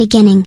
Beginning.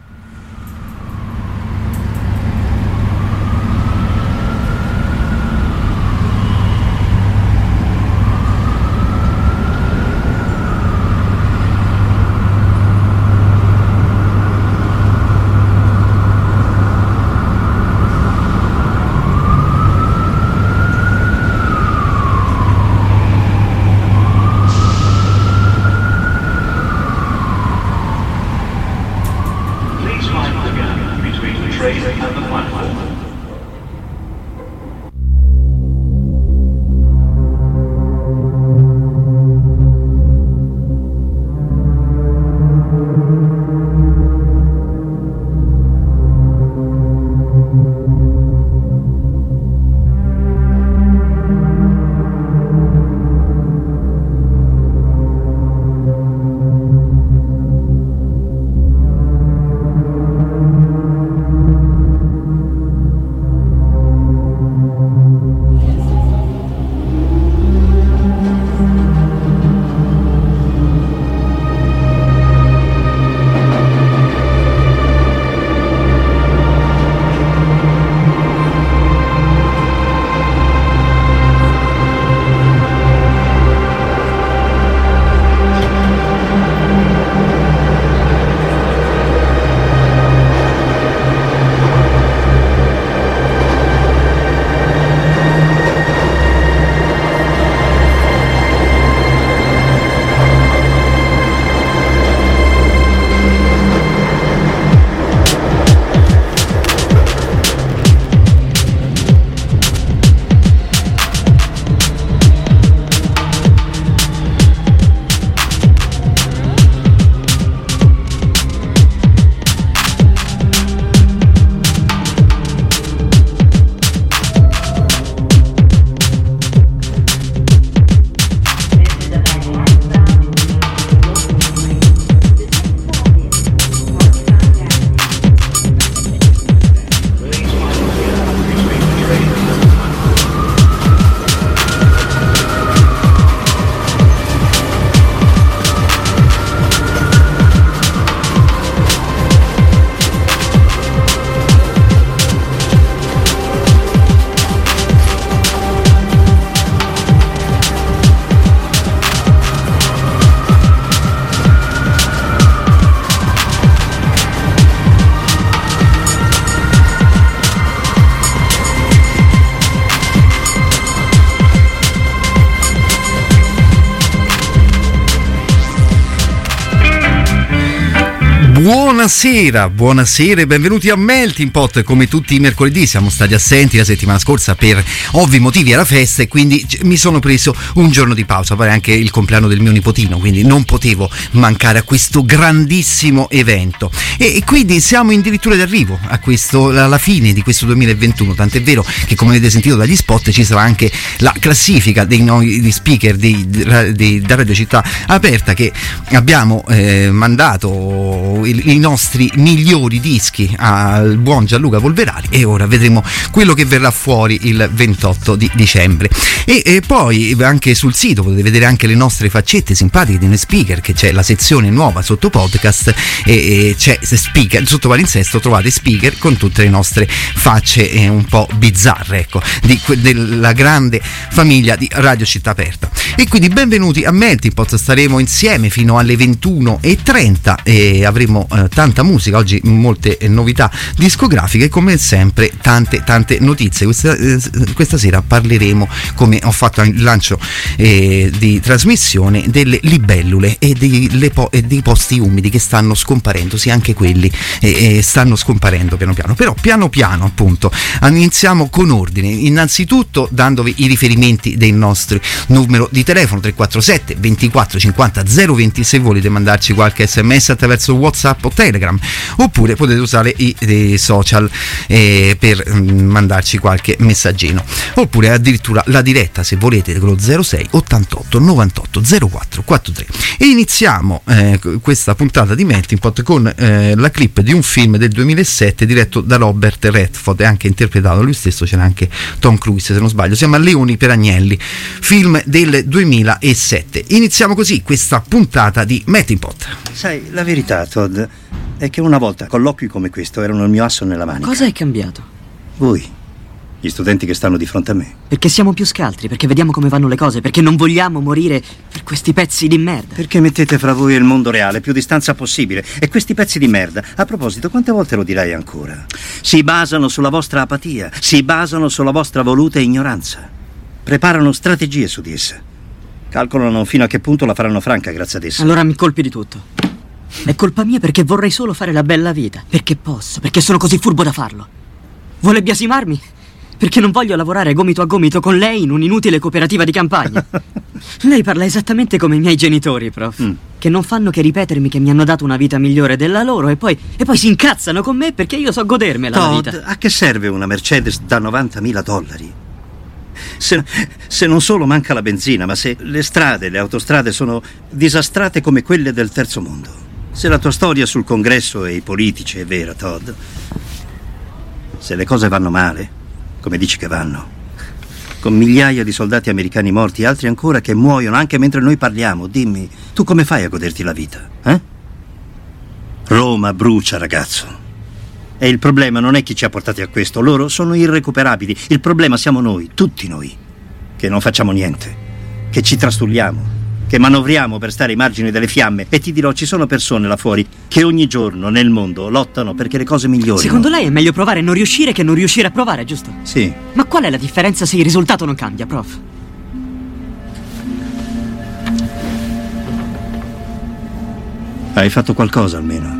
Buonasera e benvenuti a Melting Pot. Come tutti i mercoledì siamo stati assenti la settimana scorsa per ovvi motivi, alla festa, e quindi mi sono preso un giorno di pausa, poi anche il compleanno del mio nipotino, quindi non potevo mancare a questo grandissimo evento, e quindi siamo addirittura d'arrivo alla fine di questo 2021, tant'è vero che, come avete sentito dagli spot, ci sarà anche la classifica dei speaker da Radio Città Aperta, che abbiamo mandato i nostri migliori dischi al buon Gianluca Polverari, e ora vedremo quello che verrà fuori il 28 di dicembre. E poi anche sul sito potete vedere anche le nostre faccette simpatiche di noi speaker, che c'è la sezione nuova sotto podcast, e c'è speaker, sotto palinsesto trovate speaker con tutte le nostre facce un po' bizzarre, ecco, della grande famiglia di Radio Città Aperta. E quindi benvenuti a Melting Pot, staremo insieme fino alle 21:30 e avremo tanta musica oggi, molte novità discografiche, come sempre tante notizie. Questa sera parleremo, come ho fatto il lancio di trasmissione, delle libellule e dei posti umidi che stanno scomparendo. Sì, anche quelli stanno scomparendo piano piano, però piano piano, appunto. Iniziamo con ordine, innanzitutto dandovi i riferimenti del nostro numero di telefono 347 24 50 020 se volete mandarci qualche sms attraverso WhatsApp o Telegram, oppure potete usare i social per mandarci qualche messaggino, oppure addirittura la diretta se volete con lo 06 88 98 04 43. E iniziamo questa puntata di Melting Pot con la clip di un film del 2007 diretto da Robert Redford e anche interpretato lui stesso, c'era anche Tom Cruise se non sbaglio, si chiama Leoni per Agnelli, film del 2007. Iniziamo così questa puntata di Melting Pot. Sai, la verità, Todd, è che una volta colloqui come questo erano il mio asso nella manica. Cosa è cambiato? Voi, gli studenti che stanno di fronte a me. Perché siamo più scaltri, perché vediamo come vanno le cose, perché non vogliamo morire per questi pezzi di merda. Perché mettete fra voi e il mondo reale più distanza possibile. E questi pezzi di merda, a proposito, quante volte lo dirai ancora? Si basano sulla vostra apatia, si basano sulla vostra voluta ignoranza. Preparano strategie su di essa. Calcolano fino a che punto la faranno franca grazie ad essa. Allora mi colpi di tutto. È colpa mia perché vorrei solo fare la bella vita. Perché posso, perché sono così furbo da farlo. Vuole biasimarmi? Perché non voglio lavorare gomito a gomito con lei in un'inutile cooperativa di campagna. Lei parla esattamente come i miei genitori, prof. Che non fanno che ripetermi che mi hanno dato una vita migliore della loro e poi si incazzano con me perché io so godermela la vita. Todd, a che serve una Mercedes da $90.000? Se non solo manca la benzina, ma se le strade, le autostrade sono disastrate come quelle del terzo mondo. Se la tua storia sul congresso e i politici è vera, Todd, se le cose vanno male, come dici che vanno, con migliaia di soldati americani morti e altri ancora che muoiono anche mentre noi parliamo, dimmi, tu come fai a goderti la vita, eh? Roma brucia, ragazzo. E il problema non è chi ci ha portati a questo, loro sono irrecuperabili. Il problema siamo noi, tutti noi, che non facciamo niente, che ci trastulliamo, che manovriamo per stare ai margini delle fiamme. E ti dirò, ci sono persone là fuori che ogni giorno nel mondo lottano perché le cose migliorino. Secondo lei è meglio provare a non riuscire che non riuscire a provare, giusto? Sì. Ma qual è la differenza se il risultato non cambia, prof? Hai fatto qualcosa almeno?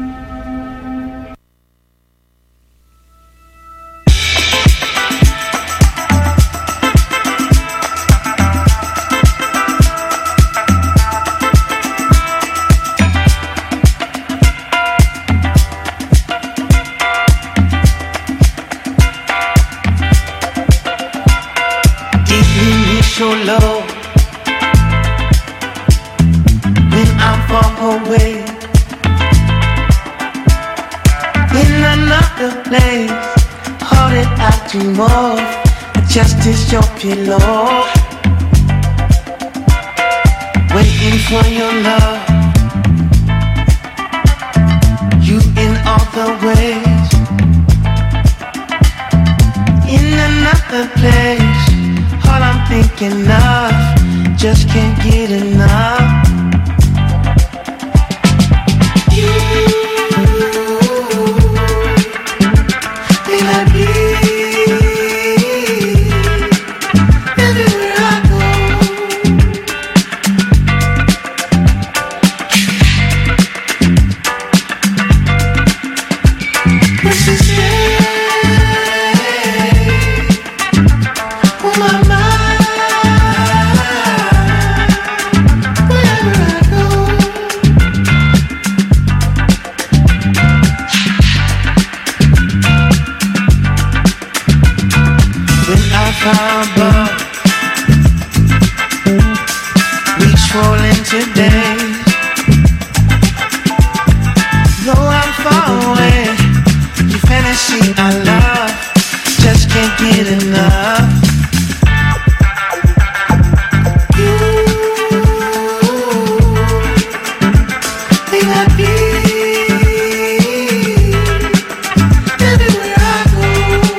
So low when I'm far away in another place, holding out to more, just as your pillow, waiting for your love. You in all the ways, in another place. All I'm thinking of, just can't get enough. You, will I be everywhere I go? What's she say? Oh my mind. Above, reach for into days. Though I'm far away, your fantasy I love, just can't get enough. You, may not be everywhere I go.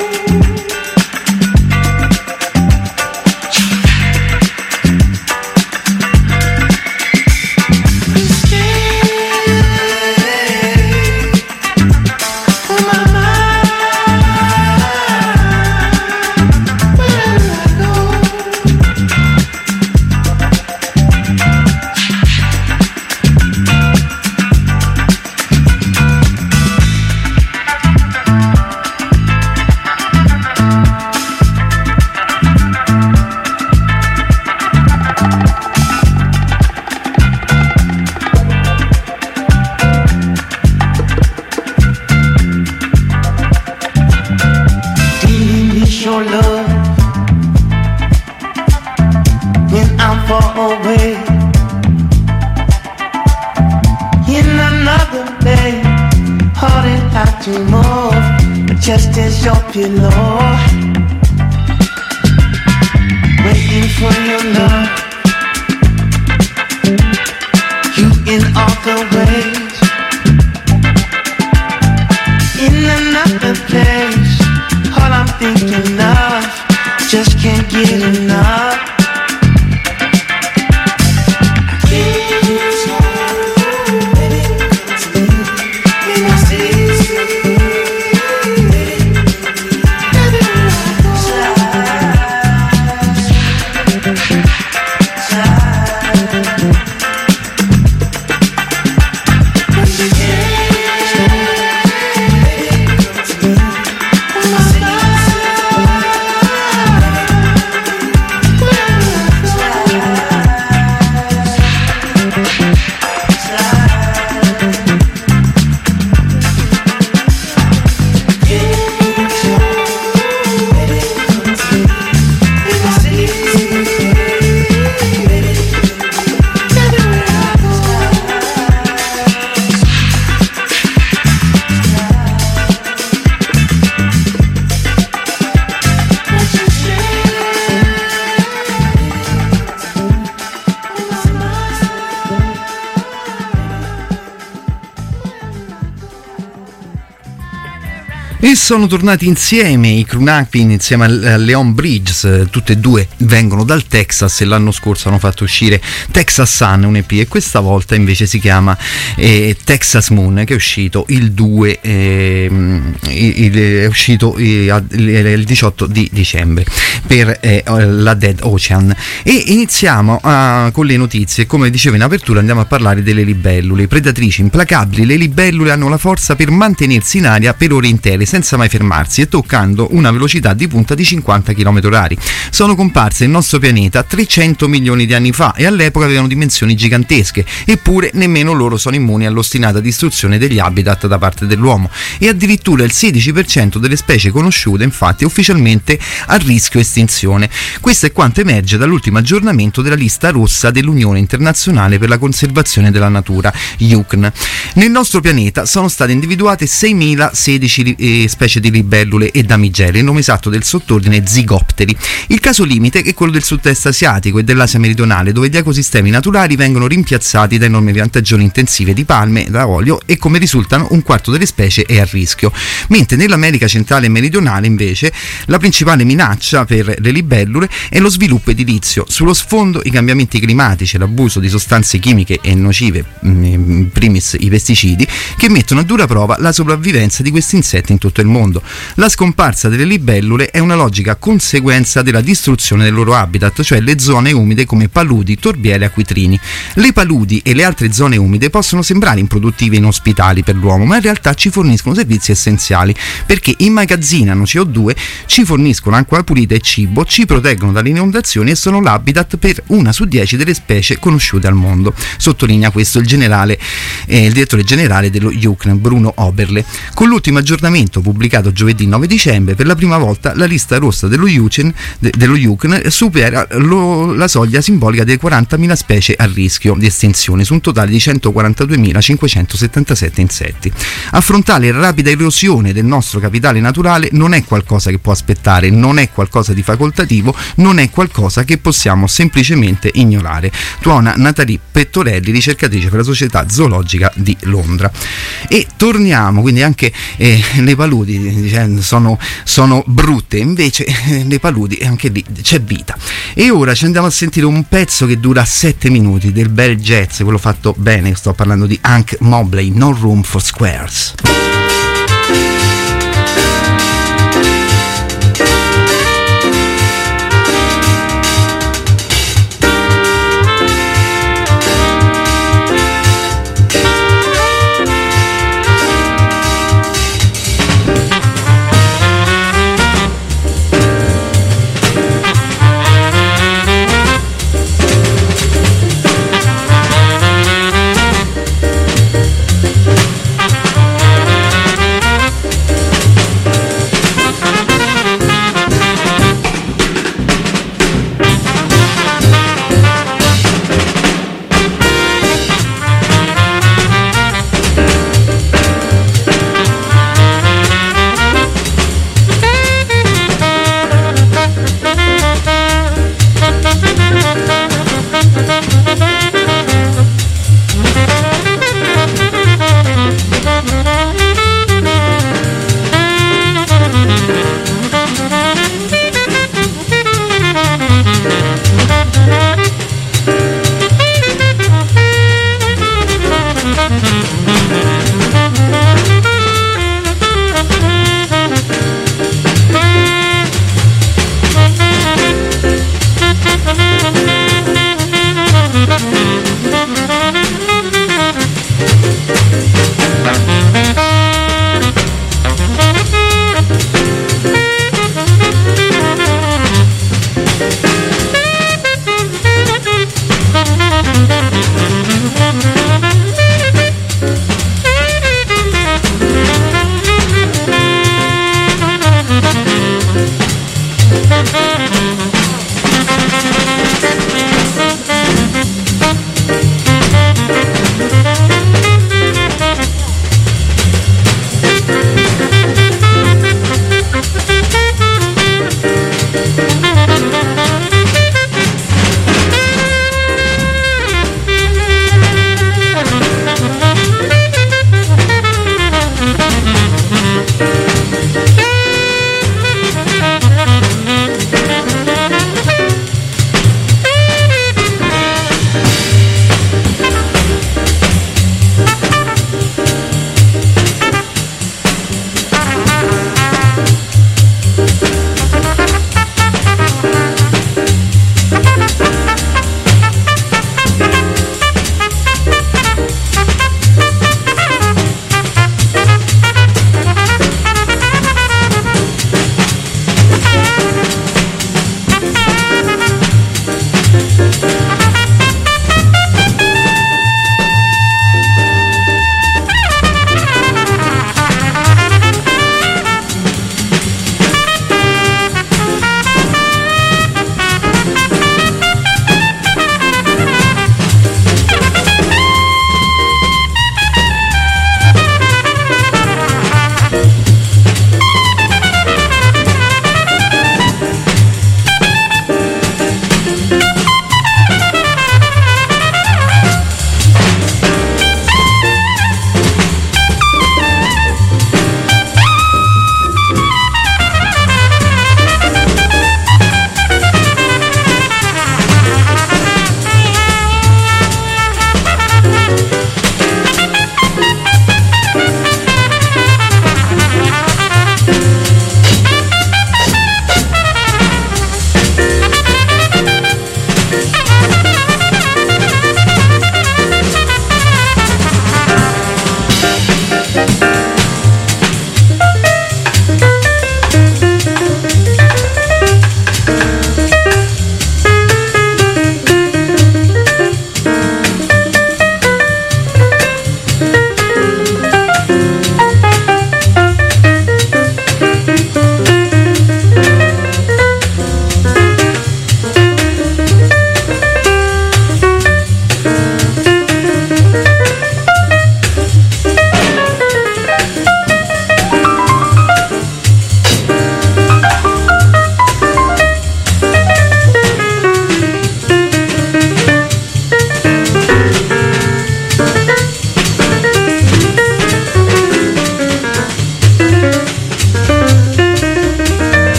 Your love when I'm far away in another day, holding out to move, just as your pillow, waiting for your love. You in all the ways, E sono tornati insieme i Crunapin insieme a Leon Bridges, tutte e due vengono dal Texas e l'anno scorso hanno fatto uscire Texas Sun, un EP, e questa volta invece si chiama Texas Moon, che è uscito il 2 è uscito il 18 di dicembre per la Dead Ocean. E iniziamo con le notizie. Come dicevo in apertura, andiamo a parlare delle libellule, predatrici implacabili. Le libellule hanno la forza per mantenersi in aria per ore intere senza mai fermarsi e toccando una velocità di punta di 50 km/h. Sono comparse nel nostro pianeta 300 milioni di anni fa e all'epoca avevano dimensioni gigantesche, eppure nemmeno loro sono immuni all'ostinata distruzione degli habitat da parte dell'uomo, e addirittura il 16% delle specie conosciute infatti è ufficialmente a rischio estinzione. Questo è quanto emerge dall'ultimo aggiornamento della lista rossa dell'Unione Internazionale per la Conservazione della Natura, UCN. Nel nostro pianeta sono state individuate 6.016 specie di libellule e damigelle, il nome esatto del sottordine Zygopteri. Il caso limite è quello del sud-est asiatico e dell'Asia meridionale, dove gli ecosistemi naturali vengono rimpiazzati da enormi piantagioni intensive di palme da olio e, come risultano, un quarto delle specie è a rischio. Mentre nell'America centrale e meridionale invece la principale minaccia per le libellule è lo sviluppo edilizio. Sullo sfondo i cambiamenti climatici e l'abuso di sostanze chimiche e nocive, in primis i pesticidi, che mettono a dura prova la sopravvivenza di questi insetti in tutto il mondo. La scomparsa delle libellule è una logica conseguenza della distruzione del loro habitat, cioè le zone umide come paludi, torbiere e acquitrini. Le paludi e le altre zone umide possono sembrare improduttive e inospitali per l'uomo, ma in realtà ci forniscono servizi essenziali, perché immagazzinano CO2, ci forniscono acqua pulita e cibo, ci proteggono dalle inondazioni e sono l'habitat per 1 su 10 delle specie conosciute al mondo. Sottolinea questo il direttore generale dello UCN, Bruno Oberle. Con l'ultimo aggiornamento pubblicato giovedì 9 dicembre, per la prima volta la lista rossa dello UCN supera la soglia simbolica delle 40.000 specie a rischio di estinzione, su un totale di 142.577 insetti. Affrontare la rapida erosione del nostro capitale naturale non è qualcosa che può aspettare, non è qualcosa di facoltativo, non è qualcosa che possiamo semplicemente ignorare, tuona Natalie Pettorelli, ricercatrice per la Società Zoologica di Londra. E torniamo, quindi anche le paludi sono brutte, invece le paludi anche lì c'è vita. E ora ci andiamo a sentire un pezzo che dura 7 minuti del bel jazz, quello fatto bene. Sto parlando di Hank Mobley, No Room for Squares.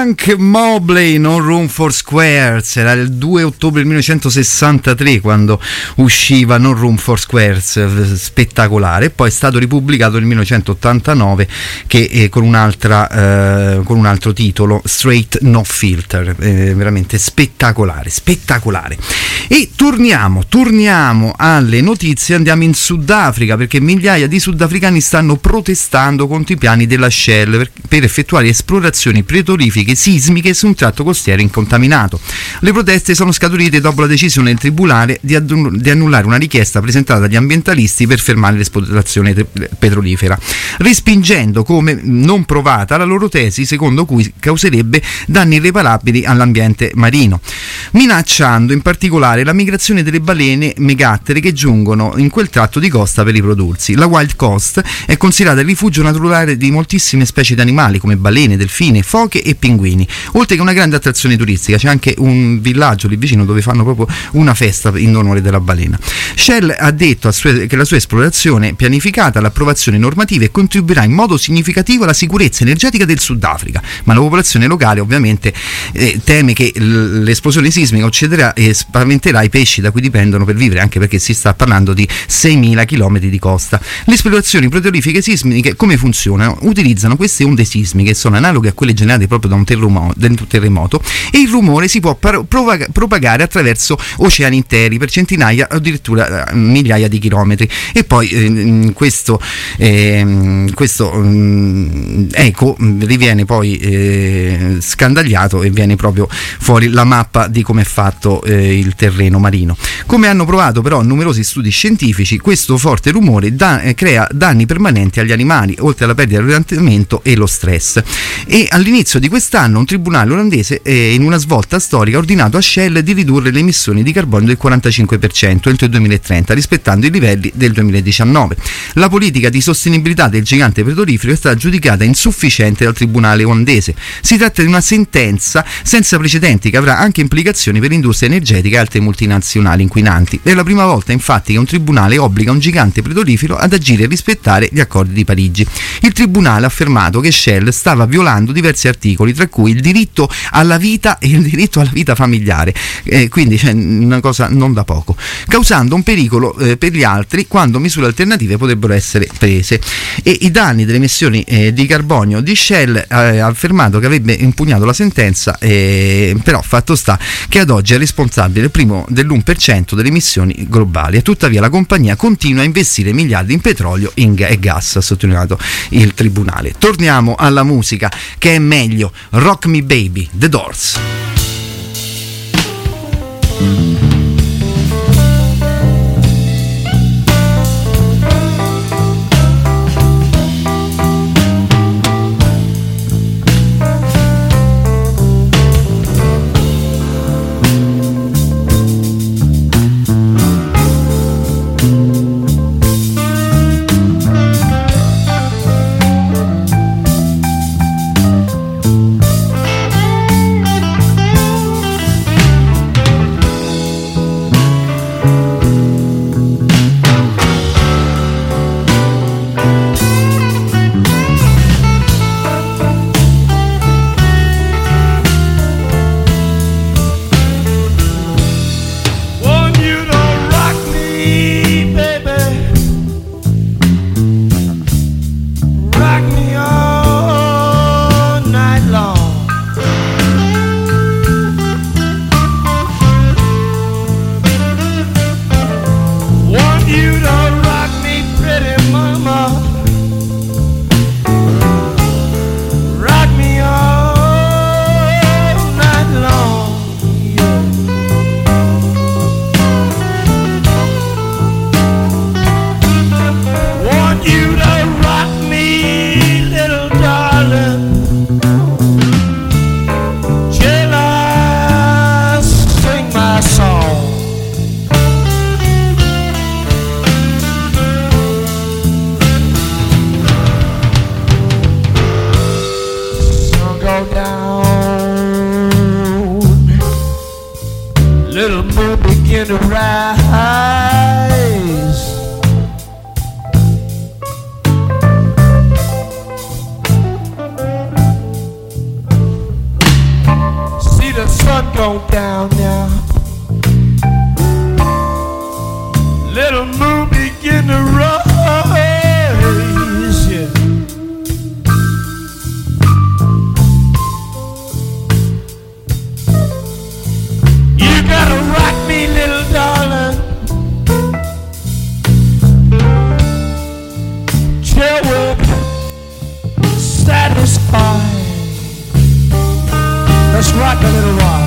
Frank Mobley, No Room for Squares. Era il 2 ottobre 1963 quando usciva No Room for Squares, spettacolare. Poi è stato ripubblicato nel 1989 che con un altro titolo, Straight No Filter. Veramente spettacolare. E torniamo alle notizie. Andiamo in Sudafrica, perché migliaia di sudafricani stanno protestando contro i piani della Shell per effettuare esplorazioni petrolifere sismiche su un tratto costiero incontaminato. Le proteste sono scaturite dopo la decisione del tribunale di annullare una richiesta presentata dagli ambientalisti per fermare l'esplorazione petrolifera, respingendo come non provata la loro tesi secondo cui causerebbe danni irreparabili all'ambiente marino, minacciando in particolare la migrazione delle balene megattere che giungono in quel tratto di costa per riprodursi. La Wild Coast è considerata il rifugio naturale di moltissime specie di animali come balene, delfine, foche e pinguini, oltre che una grande attrazione turistica. C'è anche un villaggio lì vicino dove fanno proprio una festa in onore della balena. Shell ha detto che la sua esplorazione pianificata all'approvazione normativa e contribuirà in modo significativo alla sicurezza energetica del Sudafrica, ma la popolazione locale ovviamente teme che l'esplosione sismica ucciderà e spaventerà i pesci da cui dipendono per vivere, anche perché si sta parlando di 6.000 km di costa. Le esplorazioni petrolifere sismiche come funzionano? Utilizzano queste onde sismiche, sono analoghe a quelle generate proprio da un terremoto, e il rumore si può propagare attraverso oceani interi per centinaia o addirittura migliaia di chilometri, e poi questo eco riviene poi scandagliato e viene proprio fuori la mappa di come è fatto il terreno marino. Come hanno provato però numerosi studi scientifici, questo forte rumore crea danni permanenti agli animali, oltre alla perdita dell'orientamento e lo stress. E all'inizio di quest'anno un tribunale olandese, in una svolta storica, ha ordinato a Shell di ridurre le emissioni di carbonio del 45% entro il 2030, rispettando i livelli del 2019. La politica di sostenibilità del gigante petrolifero è stata giudicata insufficiente dal tribunale olandese. Si tratta di una sentenza senza precedenti che avrà anche implicazioni per l'industria energetica e altre multinazionali inquinanti. È la prima volta infatti che un tribunale obbliga un gigante petrolifero ad agire e rispettare gli accordi di Parigi. Il tribunale ha affermato che Shell stava violando diversi articoli, tra cui il diritto alla vita e il diritto alla vita familiare, quindi c'è una cosa non da poco, causando un pericolo per gli altri quando misure alternative potrebbero essere prese. E i danni delle emissioni di carbonio di Shell ha affermato che avrebbe impugnato la sentenza, però fatto sta che ad oggi è responsabile dell'1% delle emissioni globali, e tuttavia la compagnia continua a investire miliardi in petrolio e gas, ha sottolineato il tribunale. Torniamo alla musica, che è meglio. Rock Me Baby, The Doors. on down now. Little moon begin to rise, yeah. You gotta rock me, little darling, till we're satisfied. Let's rock a little while.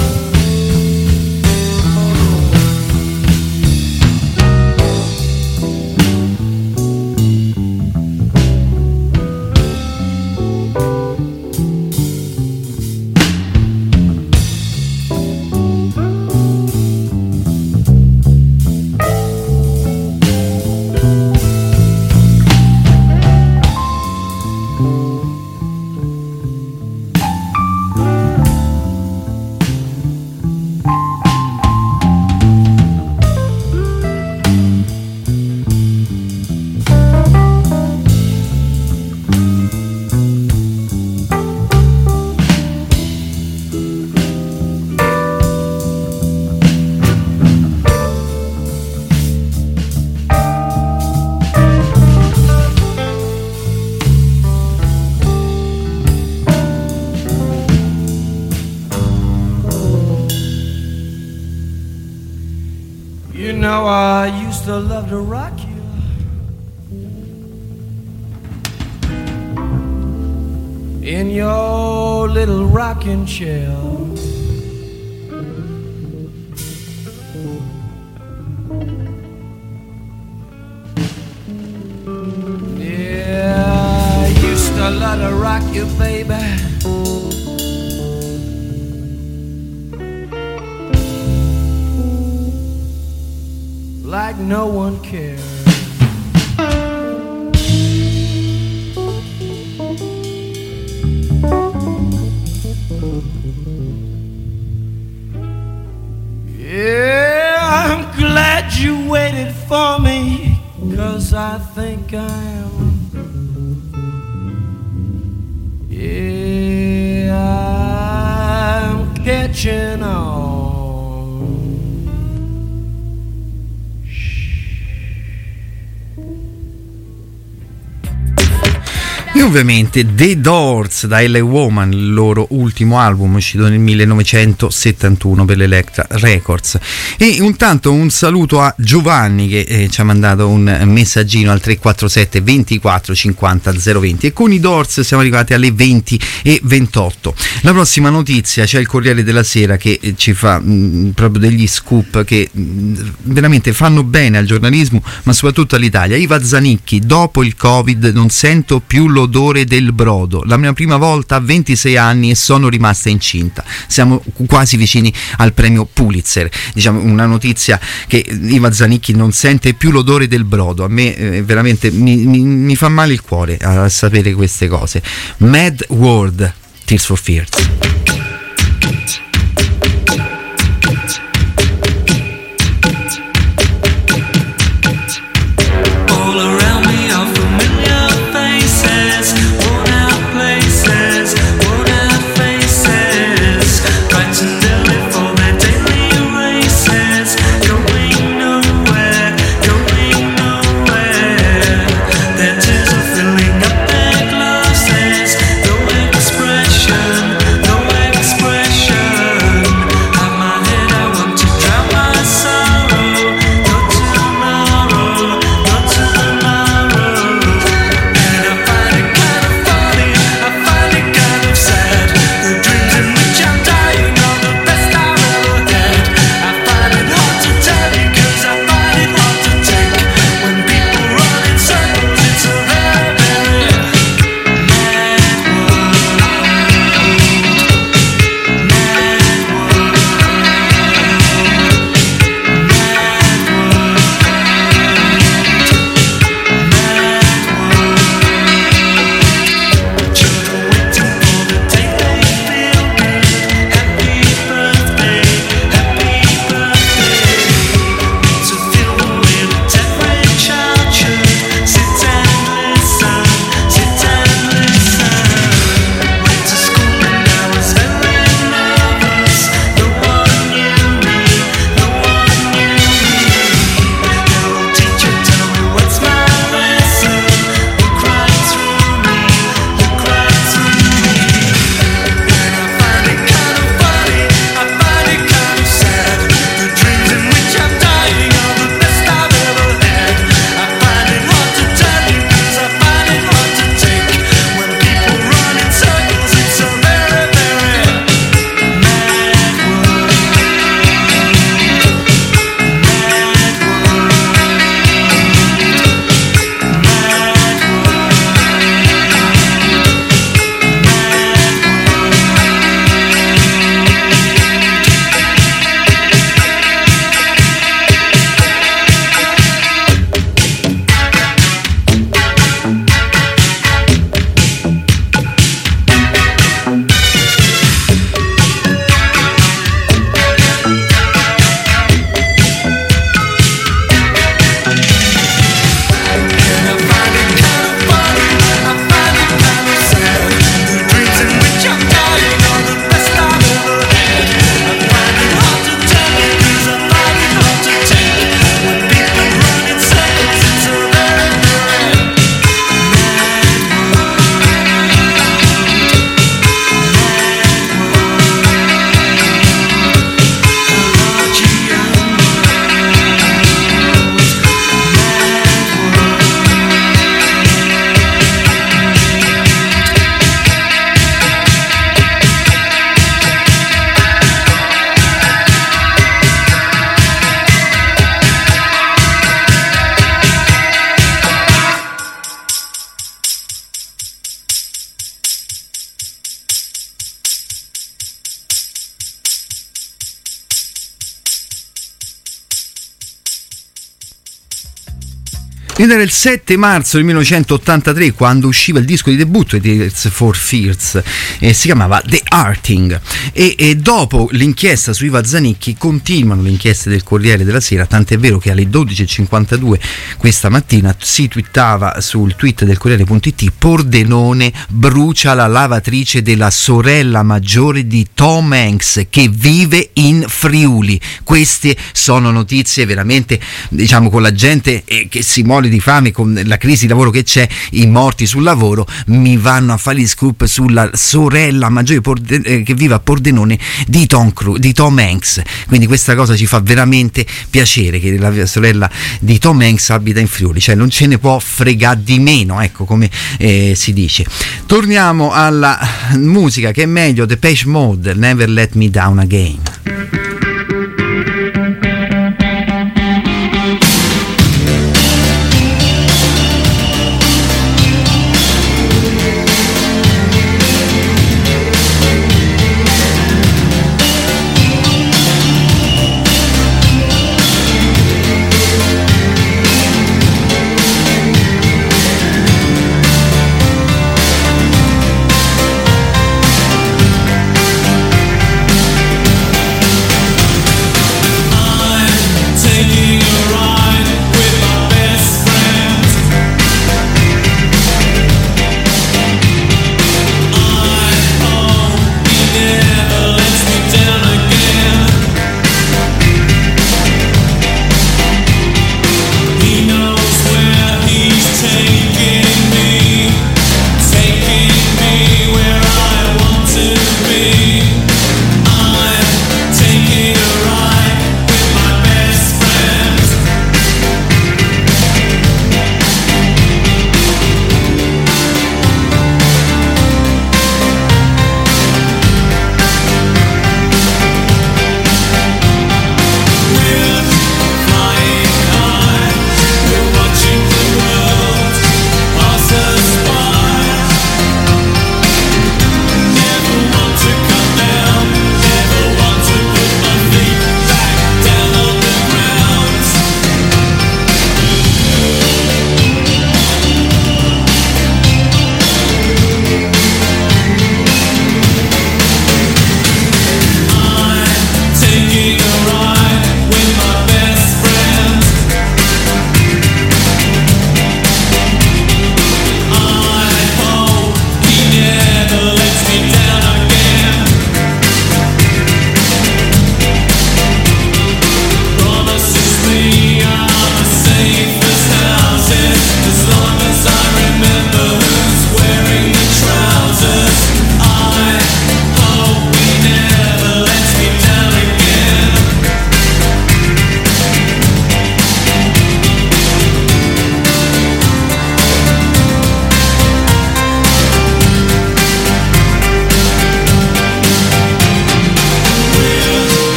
You know I used to love to rock you. In your little rocking chair. Yeah, I used to love to rock you, baby. Like no one cares. Yeah, I'm glad you waited for me, 'cause I think I am. Yeah, I'm catching on. E ovviamente The Doors da L.A. Woman, il loro ultimo album uscito nel 1971 per l'Electra Records. E intanto un saluto a Giovanni che ci ha mandato un messaggino al 347 24 50 020, e con i Doors siamo arrivati alle 20:28. La prossima notizia, c'è il Corriere della Sera che ci fa proprio degli scoop che veramente fanno bene al giornalismo, ma soprattutto all'Italia. Iva Zanicchi: dopo il Covid non sento più l'odore del brodo, la mia prima volta a 26 anni e sono rimasta incinta. Siamo quasi vicini al premio Pulitzer, diciamo una notizia che Iva Zanicchi non sente più l'odore del brodo. A me veramente mi fa male il cuore a sapere queste cose. Mad World, Tears for Fears. Expression Ed era il 7 marzo del 1983 quando usciva il disco di debutto di Tears for Fears, si chiamava The Arting, e dopo l'inchiesta su Iva Zanicchi continuano le inchieste del Corriere della Sera, tant'è vero che alle 12.52 questa mattina si twittava sul tweet del Corriere.it: Pordenone brucia la lavatrice della sorella maggiore di Tom Hanks che vive in Friuli. Queste sono notizie veramente, diciamo, con la gente che si muore di fame, con la crisi di lavoro che c'è, i morti sul lavoro, mi vanno a fare gli scoop sulla sorella maggiore che vive a Pordenone di Tom Hanks. Quindi questa cosa ci fa veramente piacere, che la sorella di Tom Hanks abita in Friuli, cioè non ce ne può fregare di meno, ecco, come si dice. Torniamo alla musica, che è meglio, Depeche Mode, Never Let Me Down Again.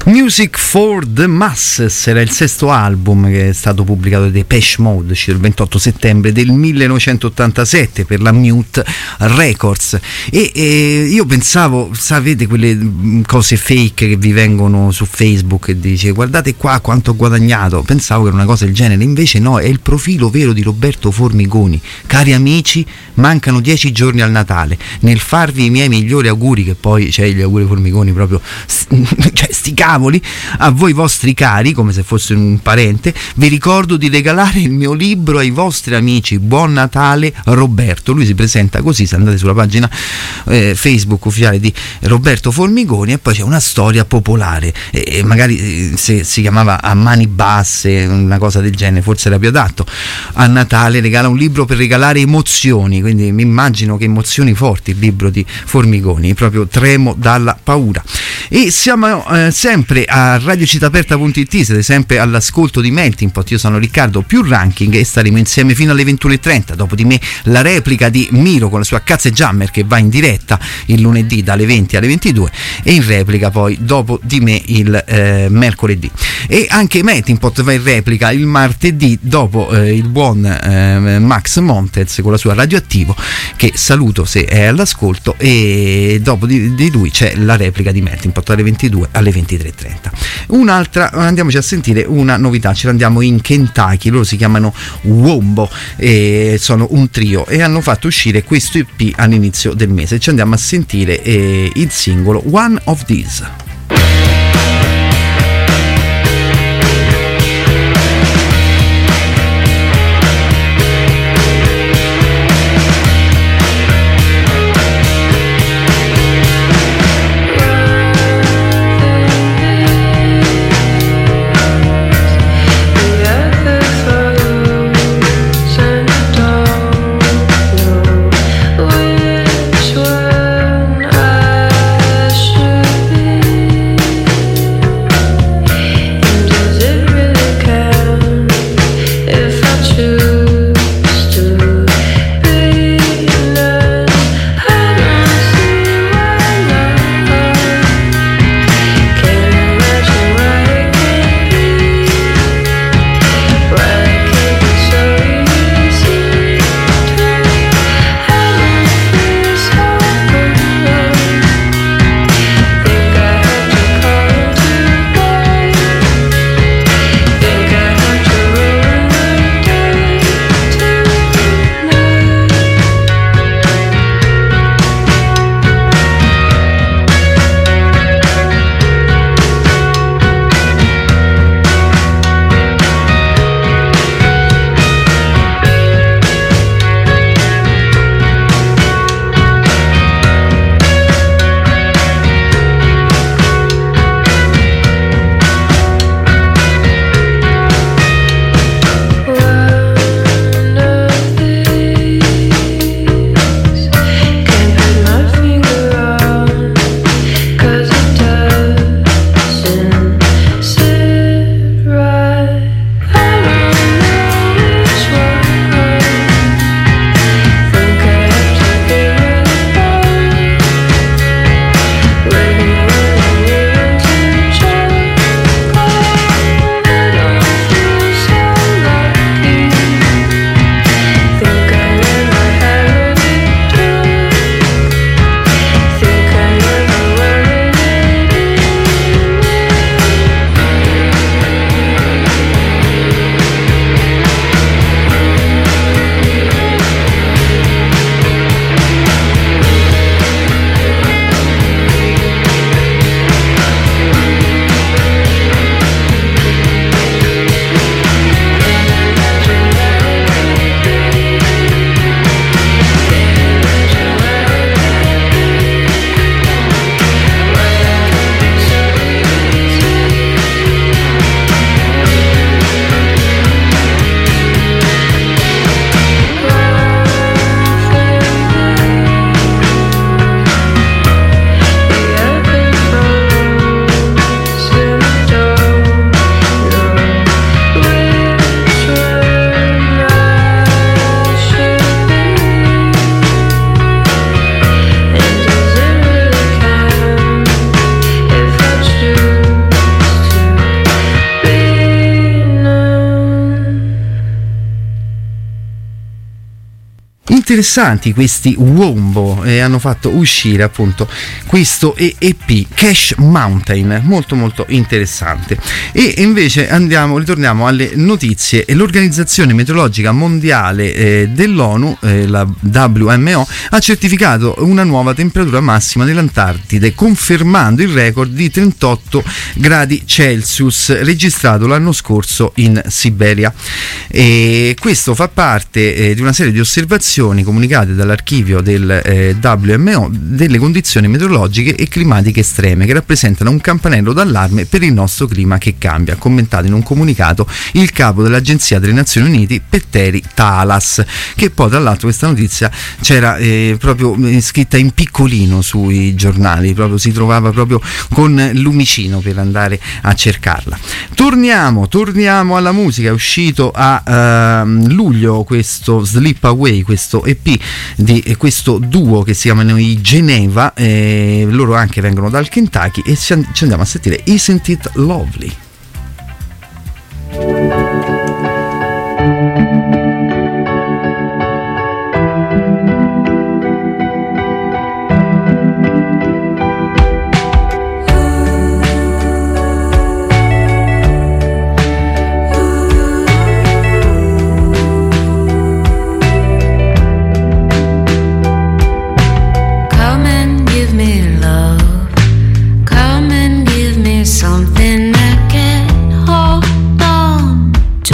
Music for the Masses era il sesto album che è stato pubblicato da Depeche Mode, uscito il 28 settembre del 1987 per la Mute Records. E io pensavo, sapete, quelle cose fake che vi vengono su Facebook e dice guardate qua quanto ho guadagnato, pensavo che era una cosa del genere, invece no, è il profilo vero di Roberto Formigoni. Cari amici, mancano 10 giorni al Natale, nel farvi i miei migliori auguri, che poi c'è gli auguri Formigoni proprio cioè sti cavoli, a voi vostri cari, come se fosse un parente, vi ricordo di regalare il mio libro ai vostri amici. Buon Natale Roberto. Lui si presenta così, se andate sulla pagina Facebook ufficiale di Roberto Formigoni, e poi c'è una storia popolare, e magari se si chiamava A mani basse, una cosa del genere, forse era più adatto. A Natale regala un libro per regalare emozioni, quindi mi immagino che emozioni forti il libro di Formigoni, proprio tremo dalla paura. E siamo sempre a radiocitaperta.it, siete sempre all'ascolto di Melting Pot. Io sono Riccardo, più ranking, e staremo insieme fino alle 21:30. Dopo di me la replica di Miro con la sua Cazze Jammer, che va in diretta il lunedì dalle 20 alle 22, e in replica poi dopo di me il mercoledì. E anche Melting Pot va in replica il martedì dopo il buon Max Montez con la sua Radioattivo, che saluto se è all'ascolto, e dopo di lui c'è la replica di Melting Pot alle 22 alle 23:30. Un'altra, andiamoci a sentire una novità, ce l'andiamo in Kentucky, loro si chiamano Wombo e sono un trio e hanno fatto uscire questo EP all'inizio del mese. Ci andiamo a sentire il singolo One of These. Which one I should be? interessanti questi Wombo, e hanno fatto uscire appunto questo EP Cash Mountain, molto molto interessante. E invece ritorniamo alle notizie. L'Organizzazione Meteorologica Mondiale dell'ONU, la WMO, ha certificato una nuova temperatura massima dell'Antartide, confermando il record di 38 gradi Celsius registrato l'anno scorso in Siberia. E questo fa parte di una serie di osservazioni comunicate dall'archivio del WMO delle condizioni meteorologiche e climatiche estreme, che rappresentano un campanello d'allarme per il nostro clima che cambia, ha commentato in un comunicato il capo dell'Agenzia delle Nazioni Unite Petteri Talas, che poi tra l'altro questa notizia c'era proprio scritta in piccolino sui giornali, proprio si trovava proprio con lumicino per andare a cercarla. Torniamo alla musica. È uscito a luglio questo Slip Away, questo EP di questo duo che si chiamano i Geneva, loro anche vengono dal Kentucky, e ci andiamo a sentire Isn't It Lovely? Something I can hold on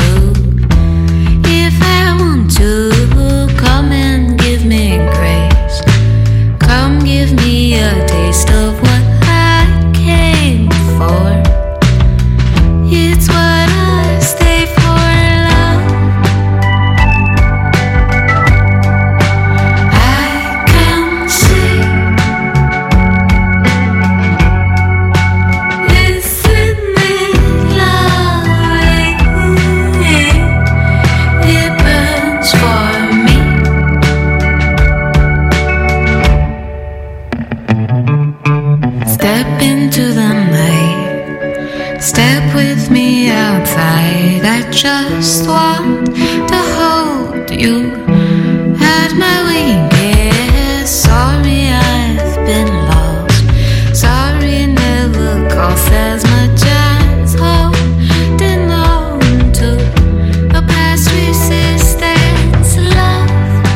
just want to hold you at my wing. Yeah, sorry I've been lost. Sorry never cost as much as holding on to a past resistance. Love,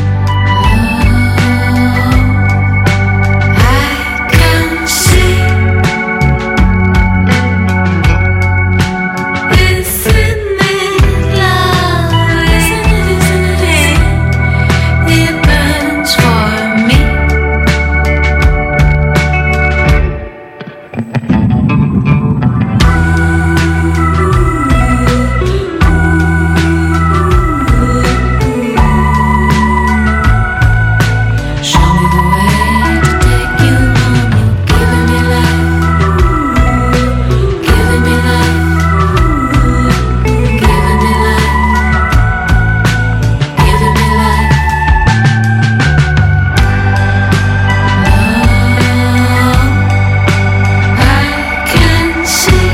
I can see. Isn't it love? Isn't it? It burns for me. Show me the way to take you home. You're giving me life, giving me life, giving me life, giving me life. Love, I can see.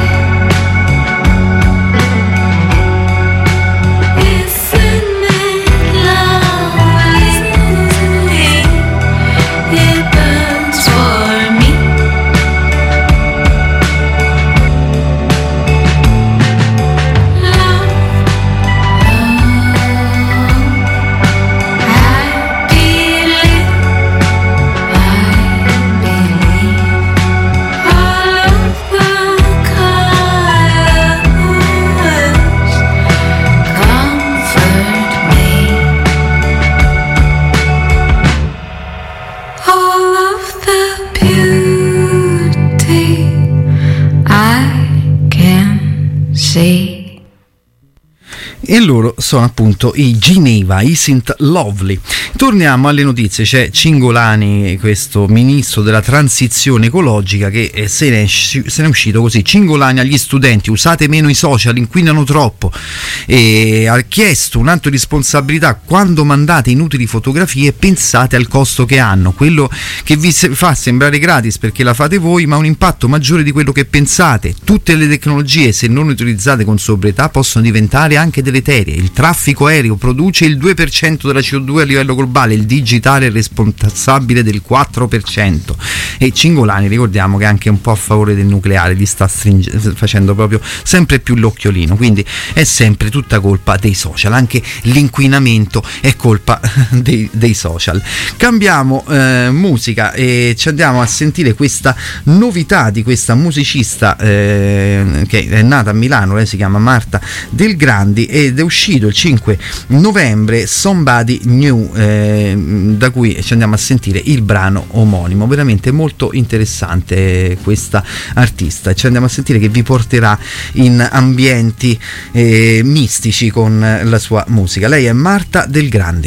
Isn't it love? Isn't it? It burns for me. Love, I believe all of the colors comfort me. All of the beauty I can see. E loro sono appunto i Geneva, Isn't Lovely. Torniamo alle notizie. C'è Cingolani, questo ministro della transizione ecologica, che se ne è uscito così: Cingolani agli studenti: usate meno i social, inquinano troppo, e ha chiesto un atto di responsabilità: quando mandate inutili fotografie pensate al costo che hanno, quello che vi fa sembrare gratis perché la fate voi, ma ha un impatto maggiore di quello che pensate. Tutte le tecnologie, se non utilizzate con sobrietà, possono diventare anche delle deleterie. Il traffico aereo produce il 2% della CO2 a livello globale, il digitale è responsabile del 4%. E Cingolani, ricordiamo che è anche un po' a favore del nucleare, gli sta facendo proprio sempre più l'occhiolino, quindi è sempre tutta colpa dei social, anche l'inquinamento è colpa dei social. Cambiamo musica e ci andiamo a sentire questa novità di questa musicista che è nata a Milano. Lei si chiama Marta Del Grandi ed è uscito il 5 novembre Somebody New, da cui ci andiamo a sentire il brano omonimo. Veramente molto interessante questa artista, ci andiamo a sentire che vi porterà in ambienti mistici con la sua musica. Lei è Marta Del Grandi.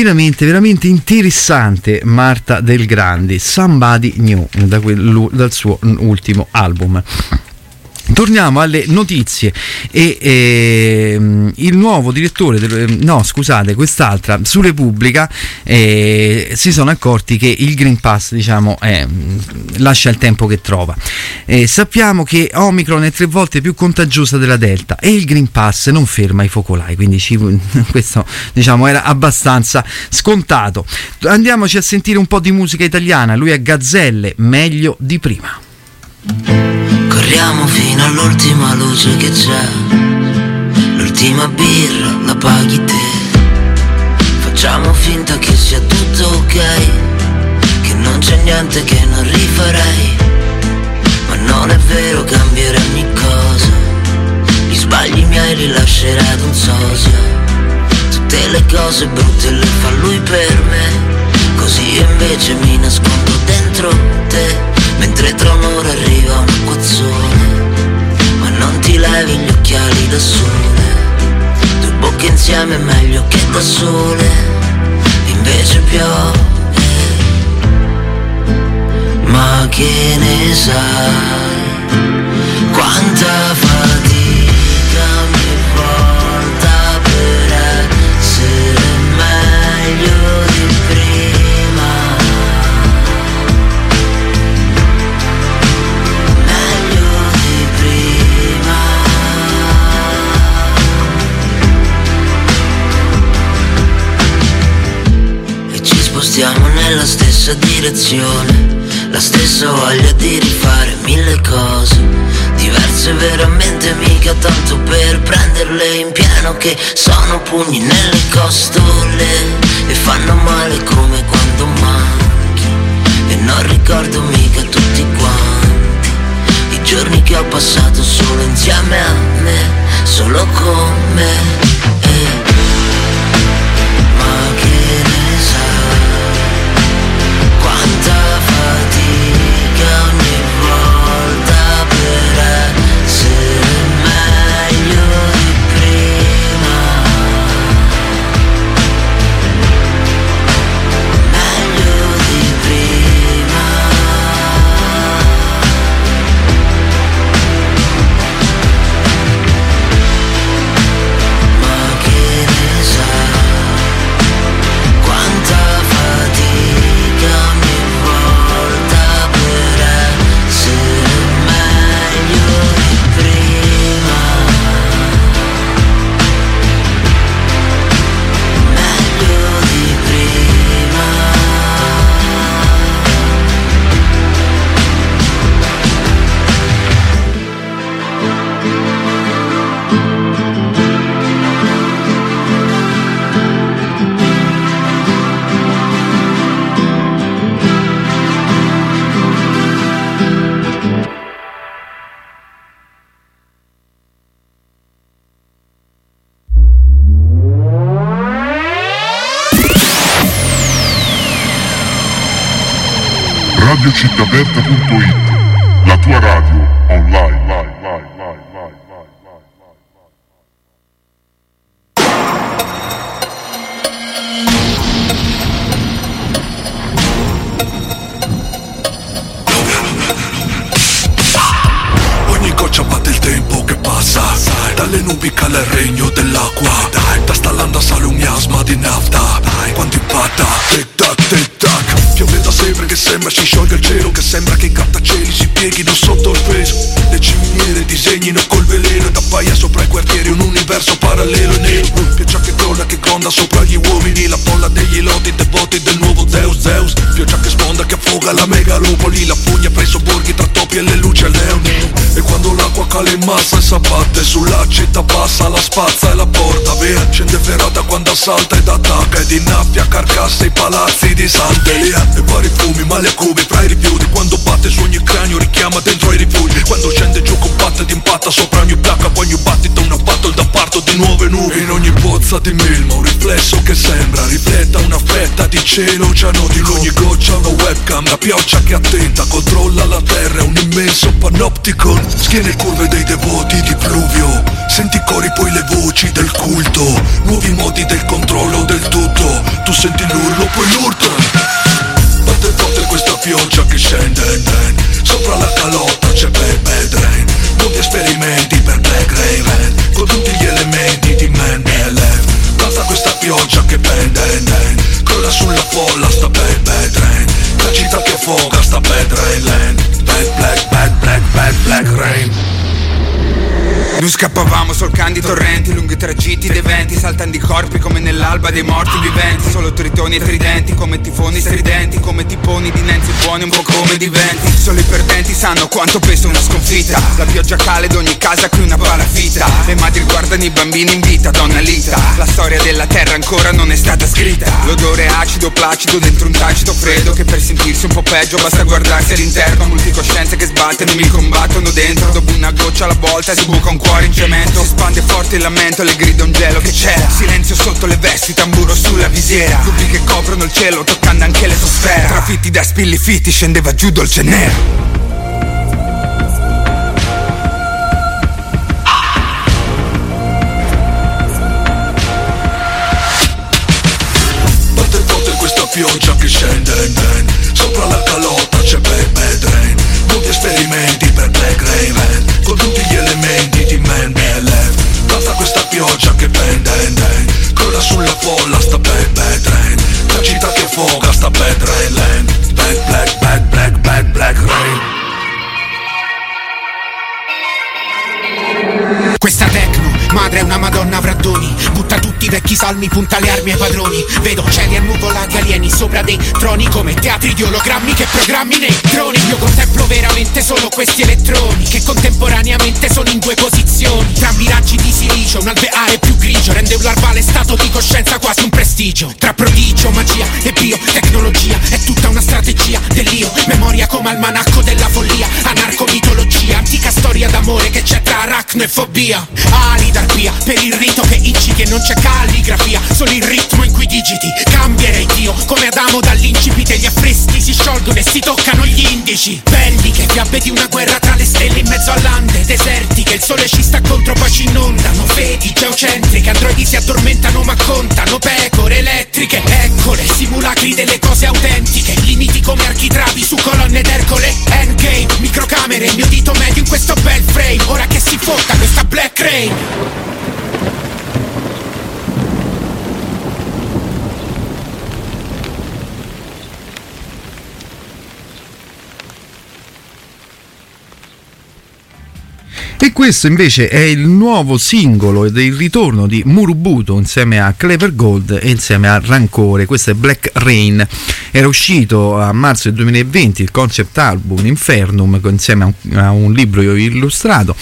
veramente veramente interessante Marta Del Grandi, Somebody New, dal suo ultimo album. Torniamo alle notizie e il nuovo direttore quest'altra su Repubblica si sono accorti che il Green Pass, diciamo, lascia il tempo che trova. Sappiamo che Omicron è 3 volte più contagiosa della Delta e il Green Pass non ferma i focolai, quindi questo, diciamo, era abbastanza scontato. Andiamoci a sentire un po' di musica italiana. Lui è Gazzelle, Meglio di prima. Corriamo fino all'ultima luce che c'è, l'ultima birra la paghi te. Facciamo finta che sia tutto ok, che non c'è niente che non rifarei. Ma non è vero, cambierei ogni cosa, gli sbagli miei li lascerei ad un sosia. Tutte le cose brutte le fa lui per me, così invece mi nascondo dentro te. Mentre tra un'ora arriva un acquazzone, ma non ti levi gli occhiali da sole. 2 bocche insieme è meglio che da sole, invece piove. Ma che ne sai, quanta fatica ogni volta per essere meglio di prima. Stiamo nella stessa direzione, la stessa voglia di rifare 1000 cose diverse veramente, mica tanto per prenderle in pieno, che sono pugni nelle costole e fanno male come quando manchi. E non ricordo mica tutti quanti i giorni che ho passato solo insieme a me, solo con me. Ma che ne sai, quanta fatica ogni volta per essere meglio di prima. Meglio di prima. Ma che ne sai, quanta fatica ogni volta per essere meglio di prima. Meglio di prima. RadioCittAperta.it, la tua radio online. Ogni goccia batte il tempo che passa, dalle nubi cala il regno dell'acqua, da sta landa sale un miasma di nafta, quando impatta, tic tac tic tac. Piove da sempre che sembra si sciolga il cielo, che sembra che i grattacieli si pieghino sotto il peso. Le ciminiere disegnino col veleno, da appaia sopra i quartieri un universo parallelo e nero. Pioggia che crolla, che gronda sopra gli uomini, la folla degli loti devoti del nuovo Deus Deus. Pioggia che sfonda, che affoga la megalopoli, la pugna presso borghi tra topi e le luci a leoni. E quando l'acqua cala in massa e s'abbatte sulla città bassa, la spazza e la porta via. Scende ferrata quando assalta ed attacca, ed innaffia carcasse i palazzi di Sant'Elia. E vari fumi, male a cubi fra i rifiuti, quando batte su ogni cranio richiama dentro i rifugi. Quando scende giù combatte ed impatta sopra ogni placca, poi ogni battito una battle da parto di nuove nubi. In ogni pozza di melma un riflesso che sembra rifletta una fetta di cielo oceanotico. In ogni goccia una webcam, la pioggia che attenta controlla la terra, è un immenso panorama Panopticon, schiene curve dei devoti di Pluvio. Senti i cori poi le voci del culto, nuovi modi del controllo del tutto. Tu senti l'urlo poi l'urto. Batte forte questa pioggia che scende, sopra la calotta c'è Bad Rain. Nuovi esperimenti per Black Raven, con tutti gli elementi di Man LF. Balza questa pioggia che pende, crolla sulla folla sta Bad Rain. La città che affoga sta Bad Rain Land. Black Rain. Noi scappavamo solcando i torrenti, lunghi tragitti dei venti, saltando i corpi come nell'alba dei morti viventi. Solo tritoni e tridenti, come tifoni stridenti, come tiponi dinenzi buoni, un po' come diventi. Solo i perdenti sanno quanto pesa una sconfitta. La pioggia cala ed ogni casa qui una palafitta. Le madri guardano i bambini in vita, donna Lita. La storia della terra ancora non è stata scritta. L'odore acido, placido dentro un tacito freddo, che per sentirsi un po' peggio basta guardarsi all'interno. Multicoscienze che sbattono e mi combattono dentro. Dopo una goccia alla volta si buca un cuore in cemento. Si spande forte il lamento, le grida un gelo che c'era. Silenzio sotto le vesti, tamburo sulla visiera. Lupi che coprono il cielo, toccando anche l'etosfera. Trafitti da spilli fitti, scendeva giù dolce nero. Batte forte questa pioggia che scende, sopra la calotta c'è Bad Rain. Nuovi esperimenti per Black Raven, con tutti gli elementi di Man LF. Balza questa pioggia che pende, crolla sulla folla sta Bad Rain. La città che affoga sta Bad Rain Land. Black Rain. Questa techno, madre è una madonna avrà doni. Butta tutti i vecchi salmi, punta le armi ai padroni. Vedo cieli annuvolati, alieni sopra dei troni, come teatri di ologrammi che programmi nei droni. Io contemplo veramente solo questi elettroni, che contemporaneamente sono in due posizioni. Tra miraggi di silicio, un alveare più grigio rende un larvale stato di coscienza quasi un prestigio. Tra prodigio, magia e biotecnologia è tutta una strategia dell'io. Memoria come almanacco della follia, anarcomitologia, antica storia d'amore che c'è tra aracno e fobia. Ali d'arpia, per il rito che inciti e non c'è calligrafia, solo il ritmo in cui digiti. Cambierei Dio, come Adamo dall'incipite gli affreschi si sciolgono e si toccano gli indici. Belliche fiabe di una guerra tra le stelle in mezzo all'Ande desertiche, il sole ci sta contro poi ci inondano. Feti geocentriche, androidi si addormentano ma contano. Pecore elettriche, eccole, simulacri delle cose autentiche. Limiti come architravi su colonne d'Ercole. Endgame, microcamere, il mio dito medio in questo bel frame. Ora che si fotta questa Black Rain. E questo invece è il nuovo singolo ed è il ritorno di Murubuto insieme a Clever Gold e insieme a Rancore. Questo è Black Rain. Era uscito a marzo del 2020 il concept album Infernum insieme a un libro illustrato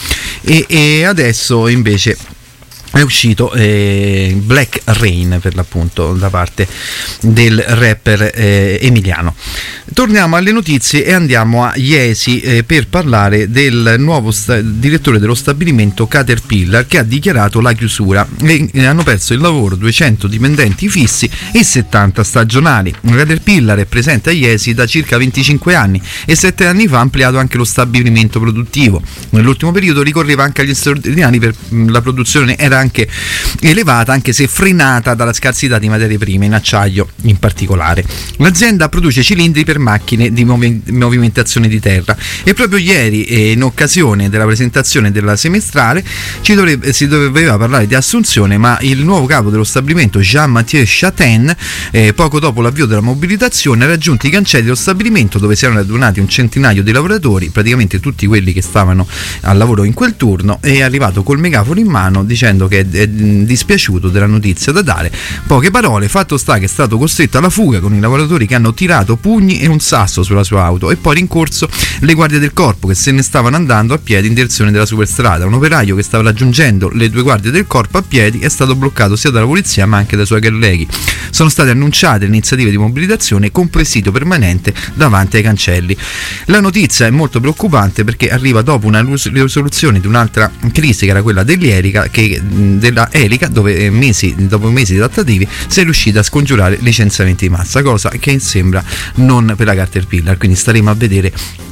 e adesso invece è uscito Black Rain, per l'appunto, da parte del rapper emiliano. Torniamo alle notizie e andiamo a Jesi per parlare del nuovo direttore dello stabilimento Caterpillar, che ha dichiarato la chiusura e hanno perso il lavoro 200 dipendenti fissi e 70 stagionali. Caterpillar è presente a Jesi da circa 25 anni e 7 anni fa ha ampliato anche lo stabilimento produttivo. Nell'ultimo periodo ricorreva anche agli straordinari, per la produzione era anche elevata, anche se frenata dalla scarsità di materie prime, in acciaio in particolare. L'azienda produce cilindri per macchine di movimentazione di terra e proprio ieri, in occasione della presentazione della semestrale, si doveva parlare di assunzione, ma il nuovo capo dello stabilimento, Jean-Mathieu Chatin, poco dopo l'avvio della mobilitazione, ha raggiunto i cancelli dello stabilimento, dove si erano radunati un centinaio di lavoratori, praticamente tutti quelli che stavano al lavoro in quel turno, e è arrivato col megafono in mano dicendo che è dispiaciuto della notizia da dare. Poche parole, fatto sta che è stato costretto alla fuga con i lavoratori che hanno tirato pugni e un sasso sulla sua auto e poi rincorso le guardie del corpo che se ne stavano andando a piedi in direzione della superstrada. Un operaio che stava raggiungendo le due guardie del corpo a piedi è stato bloccato sia dalla polizia ma anche dai suoi colleghi. Sono state annunciate le iniziative di mobilitazione con presidio permanente davanti ai cancelli. La notizia è molto preoccupante perché arriva dopo una risoluzione di un'altra crisi, che era quella della Elica, dove dopo mesi di trattative si è riuscita a scongiurare licenziamenti di massa, cosa che sembra non per la Caterpillar, quindi staremo a vedere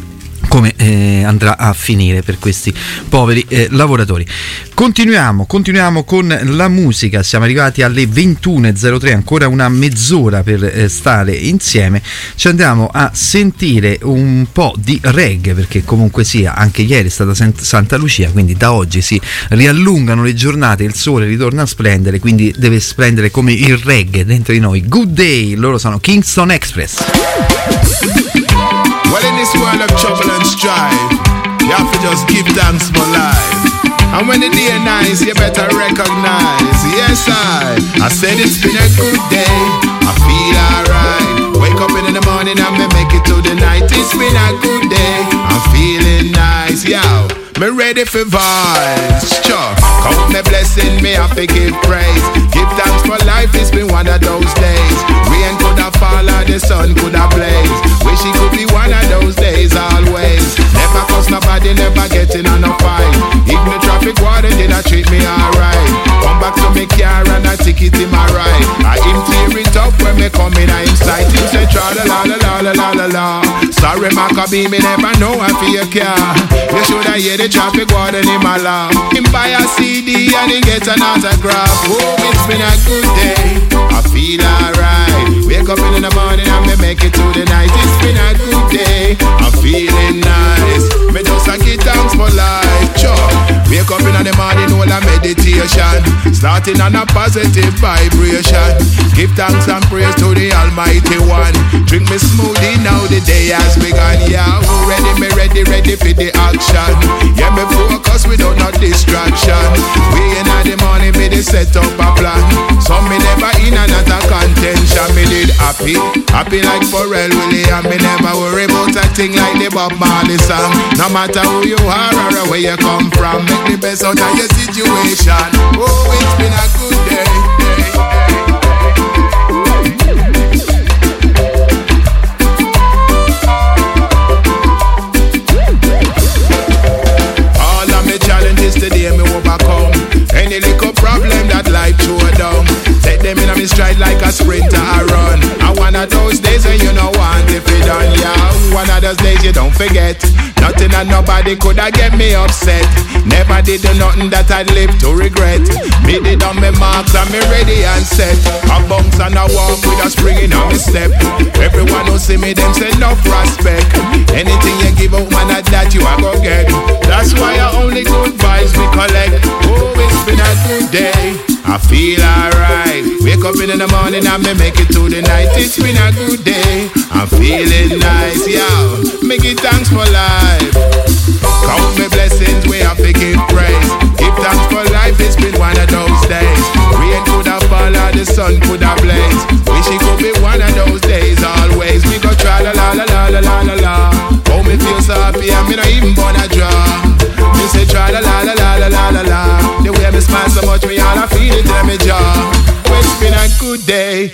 come andrà a finire per questi poveri lavoratori. Continuiamo con la musica, siamo arrivati alle 21.03, ancora una mezz'ora per stare insieme. Ci andiamo a sentire un po' di reggae, perché comunque sia, anche ieri è stata Santa Lucia, quindi da oggi si riallungano le giornate, il sole ritorna a splendere, quindi deve splendere come il reggae dentro di noi. Good Day, loro sono Kingston Express. Well, in this world of trouble and strife, you have to just give thanks for life. And when the day nice, you better recognize. Yes, I said it's been a good day. I feel alright. Wake up in the morning and me make it to the night. It's been a good day. I'm feeling nice, yo. Me ready for vibes, sure. Count me blessing, me have to give praise. Give thanks for life, it's been one of those days. Rain could have fall or the sun could have blaze. Wish it could be one of those days always. Never cause nobody, never getting on a fight. If the traffic warden did not treat me alright. Come back to me car and I take it in my ride. I him tear it up when me come in, I him sight. Him say tra la la la la la la la. Sorry Maccabee, me never know I feel your car. You shoulda hear the traffic warden in my lap. Him buy a CD and he get an autograph. Oh, it's been a good day. I feel alright. Wake up in the morning and me make it to the night. It's been a good day. I'm feeling nice. Me just a give thanks for life. Sure. Wake up in the morning, all a meditation. Starting on a positive vibration. Give thanks and praise to the Almighty One. Drink me smoothie, now the day has begun. Yeah, ready for the action. Yeah, me focus without no distraction. We in the morning, me they set up a plan. Some me never in and not a contention. Me did happy like Pharrell Williams. Me never worry about a thing like the Bob Marley song. No matter who you are or where you come from, make the best out of your situation. Oh, it's been a good day. Today me overcome any little problem that life throw down. Take them in a me stride like a sprinter I run. And one of those days when you know want if it done, yeah. One of those days you don't forget. Nothing and nobody coulda get me upset. Never did do nothing that I'd live to regret. Me did on me marks and me ready and set. I bounce and I walk with a spring in on me step. Everyone who see me them say no prospect. Anything you give out man at that you a go get. That's why I only good vibes we collect. Oh, it's been a good day. I feel alright. Wake up in the morning and me make it to the night. It's been a good day. I'm feeling nice, yo. Make it thanks for life. Count me blessings, we have to give praise. Give thanks for life, it's been one of those days. Rain could have fall or the sun could have blaze. Wish it could be one of those days always. Me go try la la la la la la la la. Oh, me feel so happy and me not even born a draw. Me say try la la la la la la la la. The way me smile so much, me all I feel it in my jaw. Well, it's been a good day.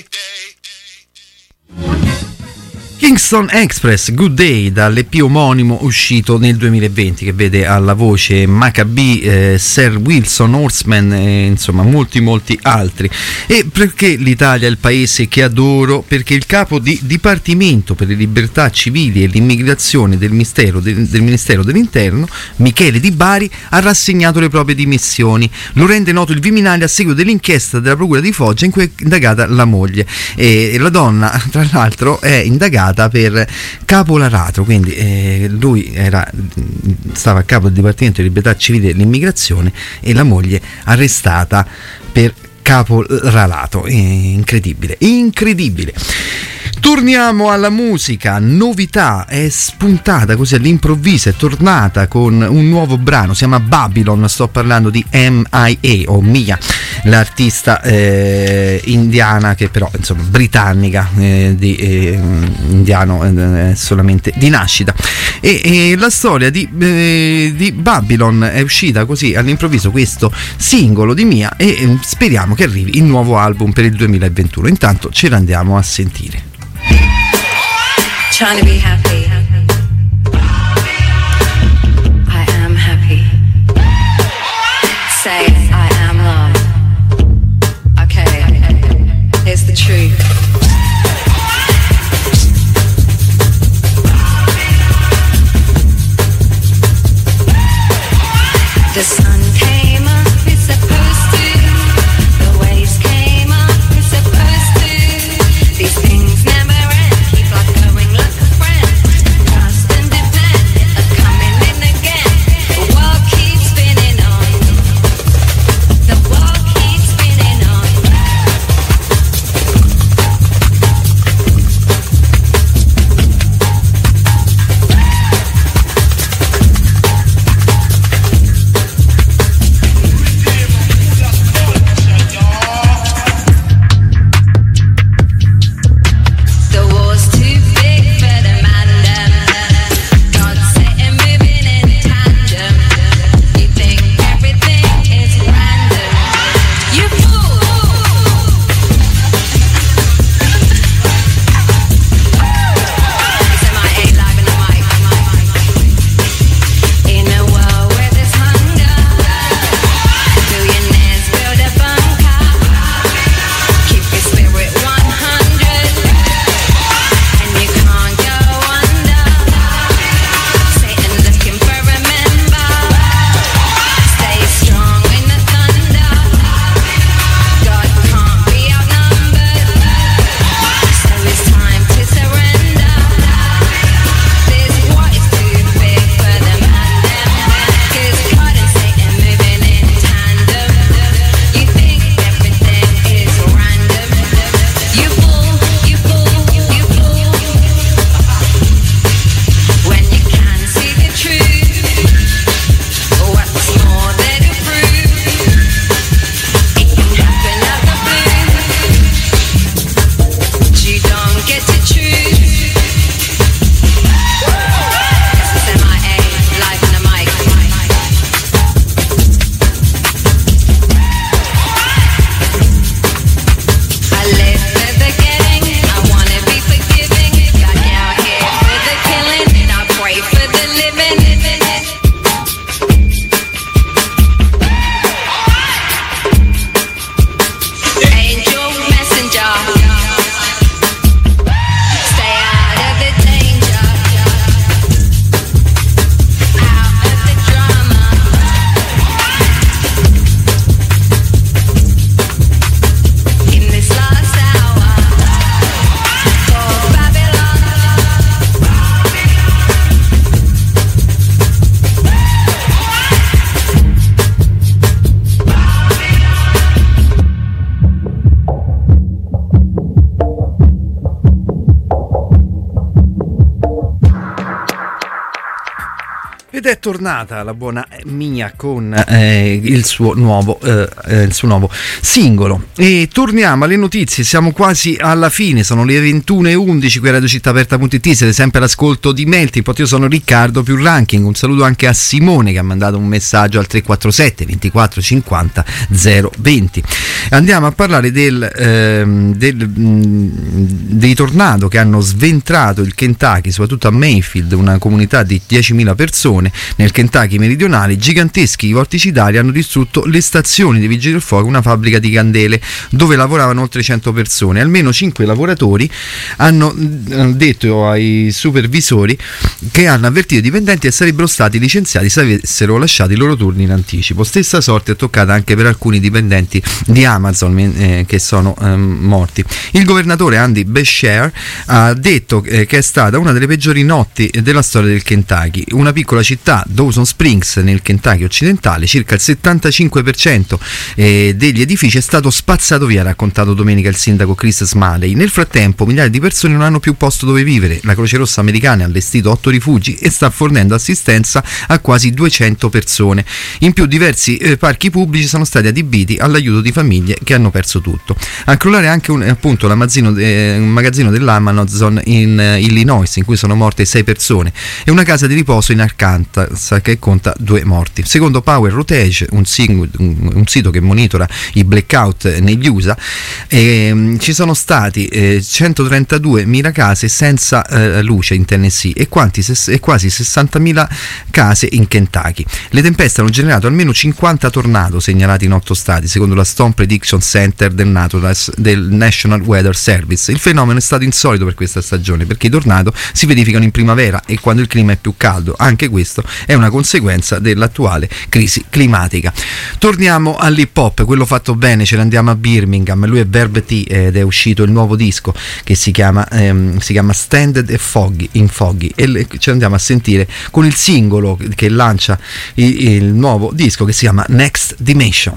Kingston Express, Good Day, dall'EP omonimo uscito nel 2020, che vede alla voce Maccabee, Sir Wilson, Horseman, insomma molti altri. E perché l'Italia è il paese che adoro? Perché il capo di Dipartimento per le Libertà Civili e l'Immigrazione del Ministero dell'Interno, Michele Di Bari, ha rassegnato le proprie dimissioni. Lo rende noto il Viminale a seguito dell'inchiesta della Procura di Foggia in cui è indagata la moglie. E la donna, tra l'altro, è indagata per capolaratro, quindi lui stava a capo del Dipartimento di Libertà Civile e l'Immigrazione e la moglie arrestata per caporalato. Incredibile. Torniamo alla musica, novità, è spuntata così all'improvviso, è tornata con un nuovo brano, si chiama Babylon, sto parlando di M.I.A. o Mia, l'artista indiana, che però insomma britannica, indiano solamente di nascita, e la storia di Babylon è uscita così all'improvviso, questo singolo di Mia, e speriamo che arrivi il nuovo album per il 2021. Intanto ce l'andiamo a sentire. Trying to be happy. I am happy. Say I am love. Okay, here's the truth. Ed è tornata la buona Mia con il suo nuovo singolo. E torniamo alle notizie, siamo quasi alla fine, sono le 21:11 qui a radiocittaaperta.it, siete sempre all'ascolto di Melting Pot, io sono Riccardo più Ranking, un saluto anche a Simone che ha mandato un messaggio al 347 24 50 020. Andiamo a parlare dei tornado che hanno sventrato il Kentucky, soprattutto a Mayfield, una comunità di 10.000 persone nel Kentucky meridionale. Giganteschi vorticitari hanno distrutto le stazioni dei vigili del fuoco, una fabbrica di candele dove lavoravano oltre 100 persone. Almeno 5 lavoratori hanno detto ai supervisori che hanno avvertito i dipendenti che sarebbero stati licenziati se avessero lasciato i loro turni in anticipo. Stessa sorte è toccata anche per alcuni dipendenti di Amazon che sono morti. Il governatore Andy Beshear ha detto che è stata una delle peggiori notti della storia del Kentucky. Una piccola città, Dawson Springs, nel Kentucky occidentale, circa il 75% degli edifici è stato spazzato via, ha raccontato domenica il sindaco Chris Smalley. Nel frattempo migliaia di persone non hanno più posto dove vivere. La Croce Rossa americana ha allestito 8 rifugi e sta fornendo assistenza a quasi 200 persone. In più diversi parchi pubblici sono stati adibiti all'aiuto di famiglie che hanno perso tutto. A crollare anche un magazzino dell'Amazon in Illinois, in cui sono morte 6 persone, e una casa di riposo in Arkansas che conta 2 morti. Secondo Power Outage, un sito che monitora i blackout negli USA, ci sono stati 132.000 case senza luce in Tennessee e quasi 60.000 case in Kentucky. Le tempeste hanno generato almeno 50 tornado segnalati in 8 stati, secondo la Storm Prediction Center del National Weather Service. Il fenomeno è stato insolito per questa stagione, perché i tornado si verificano in primavera e quando il clima è più caldo. Anche questo è una conseguenza dell'attuale crisi climatica. Torniamo all'hip hop, quello fatto bene, ce ne andiamo a Birmingham. Lui è Verb T ed è uscito il nuovo disco che si chiama Standard e Foggy e ce ne andiamo a sentire con il singolo che lancia il nuovo disco, che si chiama Next Dimension.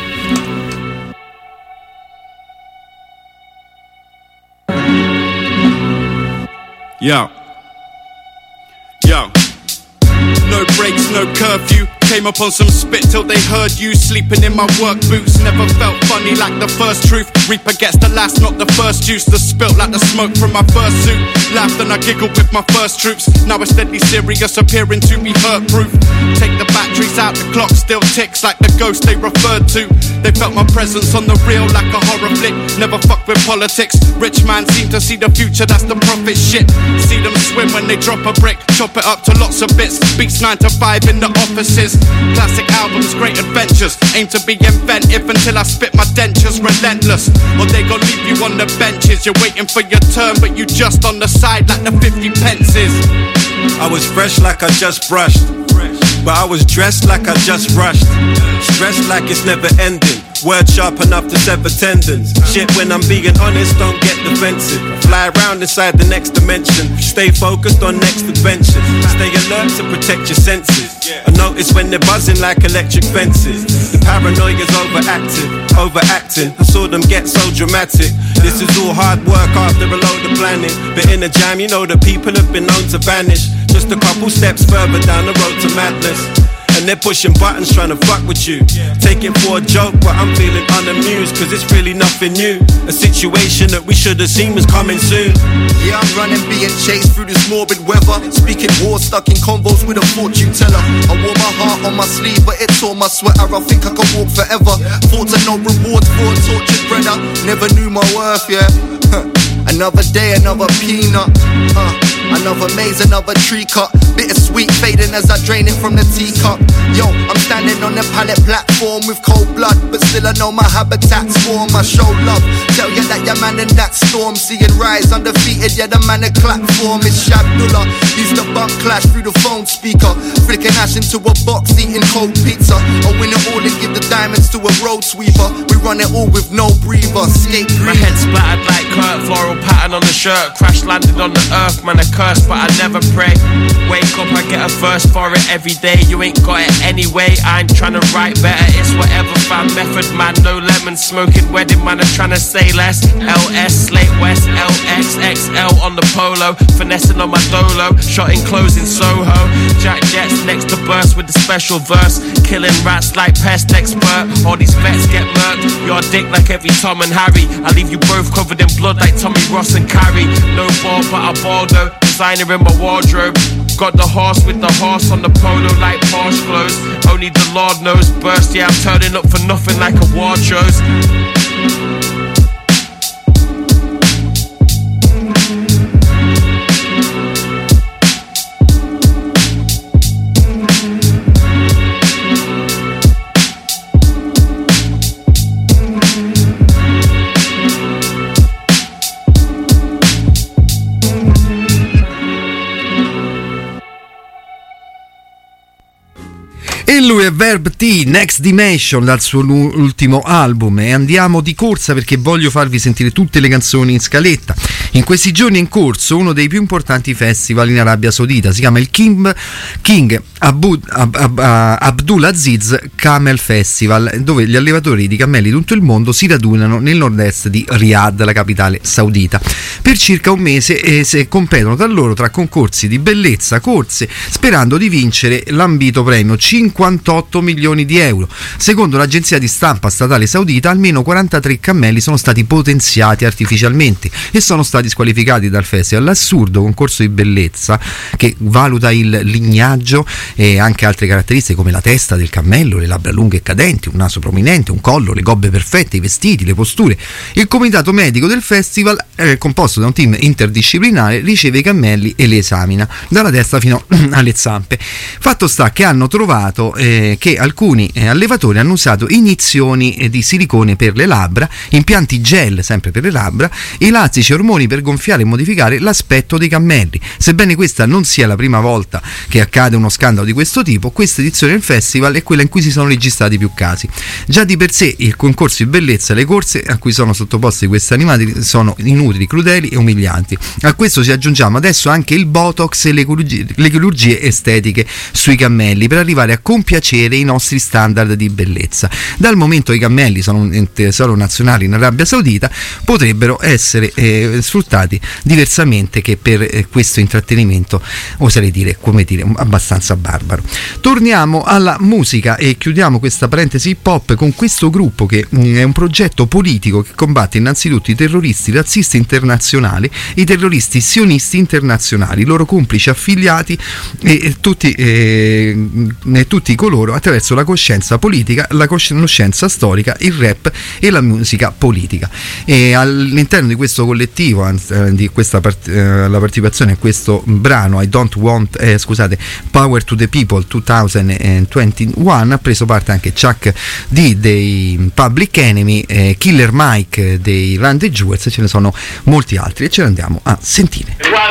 Yo, no breaks, no curfew. Came up on some spit till they heard you. Sleeping in my work boots, never felt funny like the first truth. Reaper gets the last, not the first juice. The spilt like the smoke from my first suit. Laughed and I giggled with my first troops. Now it's deadly serious, appearing to be hurt proof. Take the batteries out, the clock still ticks like the ghost they referred to. They felt my presence on the real like a horror flick. Never fuck with politics. Rich man seem to see the future, that's the profit shit. See them swim when they drop a brick. Chop it up to lots of bits. Beats 9 to 5 in the offices. Classic albums, great adventures. Aim to be inventive until I spit my dentures. Relentless, or they gon' leave you on the benches. You're waiting for your turn, but you just on the side like the 50 pences. I was fresh like I just brushed, but I was dressed like I just rushed. Stressed like it's never ending. Word sharp enough to sever tendons. Shit, when I'm being honest, don't get defensive. Fly around inside the next dimension. Stay focused on next adventures. Stay alert to protect your senses. I notice when they're buzzing like electric fences. The paranoia's overacting. I saw them get so dramatic. This is all hard work after a load of planning. But in a jam, you know the people have been known to vanish. Just a couple steps further down the road to madness. And they're pushing buttons trying to fuck with you. Take it for a joke, but I'm feeling unamused, cause it's really nothing new. A situation that we should have seen was coming soon. Yeah, I'm running, being chased through this morbid weather. Speaking war, stuck in convos with a fortune teller. I wore my heart on my sleeve, but it tore my sweater. I think I could walk forever. Thought to no reward for a tortured brother. Never knew my worth, yeah. Another day, another peanut. Another maze, another tree cut. Bittersweet fading as I drain it from the teacup. Yo, I'm standing on the pallet platform with cold blood, but still I know my habitat's warm. I show love, tell you that your man in that storm. Seeing rise undefeated, yeah, the man that clap for me. It's Shabdullah, he's the bump clash through the phone speaker. Flicking ash into a box, eating cold pizza. I win it all and give the diamonds to a road sweeper. We run it all with no breather. Skate green. My head splattered like Kurt, floral pattern on the shirt. Crash landed on the earth, man, a curse, but I never pray. Wake up, I get a verse for it every day. You ain't got it anyway, I ain't tryna write better. It's whatever, fam, method man, no lemon. Smoking wedding man, I'm tryna say less. LS, Slate West, LXXL on the polo. Finessing on my dolo, shot in clothes in Soho. Jack Jets, next special verse. Killing rats like pest expert. All these vets get murked. Your dick like every Tom and Harry. I leave you both covered in blood like Tommy Ross and Carrie. No ball but a Baldo. Designer in my wardrobe. Got the horse with the horse on the polo like Porsche clothes. Only the Lord knows burst. Yeah, I'm turning up for nothing like award shows. E lui è Verb T, Next Dimension, dal suo ultimo album. E andiamo di corsa perché voglio farvi sentire tutte le canzoni in scaletta. In questi giorni è in corso uno dei più importanti festival in Arabia Saudita, si chiama il King Abdulaziz Camel Festival, dove gli allevatori di cammelli di tutto il mondo si radunano nel nord-est di Riyadh, la capitale saudita, per circa un mese, e se competono tra loro tra concorsi di bellezza, corse, sperando di vincere l'ambito premio 58 milioni di euro. Secondo l'agenzia di stampa statale saudita, almeno 43 cammelli sono stati potenziati artificialmente e sono stati squalificati dal festival. L'assurdo concorso di bellezza, che valuta il lignaggio e anche altre caratteristiche come la testa del cammello, le labbra lunghe e cadenti, un naso prominente, un collo, le gobbe perfette, i vestiti, le posture. Il comitato medico del festival, composto da un team interdisciplinare, riceve i cammelli e li esamina dalla testa fino alle zampe. Fatto sta che hanno trovato che alcuni allevatori hanno usato iniezioni di silicone per le labbra, impianti gel sempre per le labbra, elastici e ormoni per gonfiare e modificare l'aspetto dei cammelli. Sebbene questa non sia la prima volta che accade uno scandalo di questo tipo, questa edizione del festival è quella in cui si sono registrati più casi. Già di per sé il concorso di bellezza e le corse a cui sono sottoposti questi animali sono inutili, crudeli e umilianti. A questo ci aggiungiamo adesso anche il botox e le chirurgie estetiche sui cammelli per arrivare a compiacere i nostri standard di bellezza. Dal momento che i cammelli sono un tesoro nazionale in Arabia Saudita, potrebbero essere sfruttati diversamente che per questo intrattenimento, oserei dire, come dire, abbastanza barbaro. Torniamo alla musica e chiudiamo questa parentesi hip hop con questo gruppo che è un progetto politico che combatte innanzitutto i terroristi razzisti internazionali, i terroristi sionisti internazionali, i loro complici affiliati e tutti coloro attraverso la coscienza politica, la conoscenza storica, il rap e la musica politica. E all'interno di questo collettivo, di questa la partecipazione a questo brano I Don't Want Power to the People 2021 ha preso parte anche Chuck D dei Public Enemy, Killer Mike dei Run the Jewels, e ce ne sono molti altri e ce ne andiamo a sentire.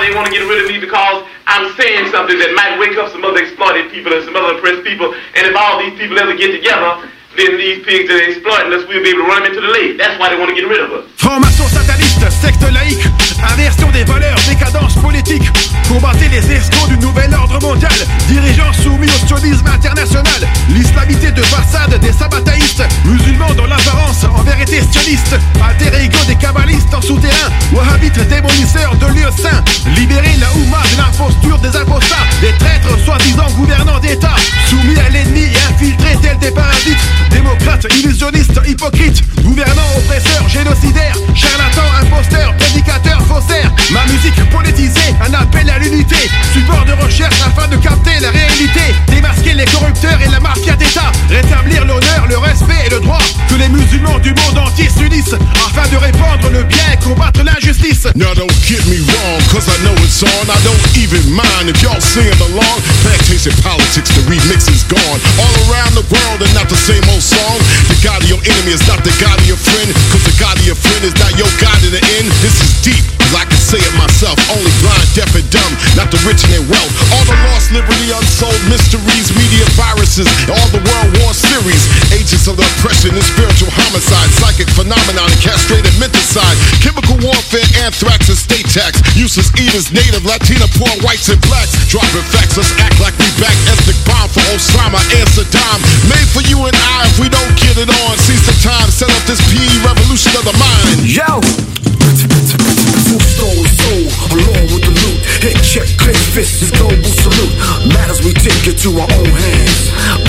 I'm saying something that might wake up some other exploited people and some other oppressed people, and if all these people ever get together, then these pigs that exploiting us, we'll be able to run them into the lake. That's why they want to get rid of us. Franc-maçon sataniste, secte laïque, inversion des valeurs, décadence politique. Combattez les escrocs du nouvel ordre mondial, dirigeants soumis au sionisme international. L'islamité de façade des sabbataïstes, musulmans dans l'apparence, en vérité sionistes. Alter ego des kabbalistes en souterrain, wahhabites démolisseurs de lieux saints. Libérer la Oumma de l'imposture des apostats, des traîtres soi-disant gouvernants d'État, soumis à l'ennemi et infiltrés tels des parasites. Démocrates, illusionnistes, hypocrites, gouvernants, oppresseurs, génocidaires, charlatans, imposteurs, prédicateurs, faussaires. Ma musique politisée, un appel à l'unité, support de recherche afin de capter la réalité, démasquer les corrupteurs et la mafia d'État, rétablir l'honneur, le respect et le droit, que les musulmans du monde entier s'unissent afin de répandre le bien et combattre l'injustice. Now don't get me wrong, cause I know it's on. I don't even mind if y'all sing along. Plantation politics, the remix is gone. All around the world and not the same old song. The God of your enemy is not the God of your friend, cause the God of your friend is not your God in the end. This is deep, cause I can say it myself. Only blind, deaf and dumb, not the rich and their wealth. All the lost liberty, unsolved mysteries, media viruses, all the world war series. Agents of the oppression and spiritual homicide, psychic phenomenon and castrated menticide. Chemical warfare, anthrax and state tax. Useless eaters, native, Latina, poor whites and blacks. Dropping facts, let's act like we back. Ethnic bomb for Osama and Saddam. Made for you and I if we don't get it on. Seize the time, set up this PE revolution of the mind. Yo! Full stolen soul, along with the loot. Head check, clear fist, this global salute. Matters we take it to our own hands.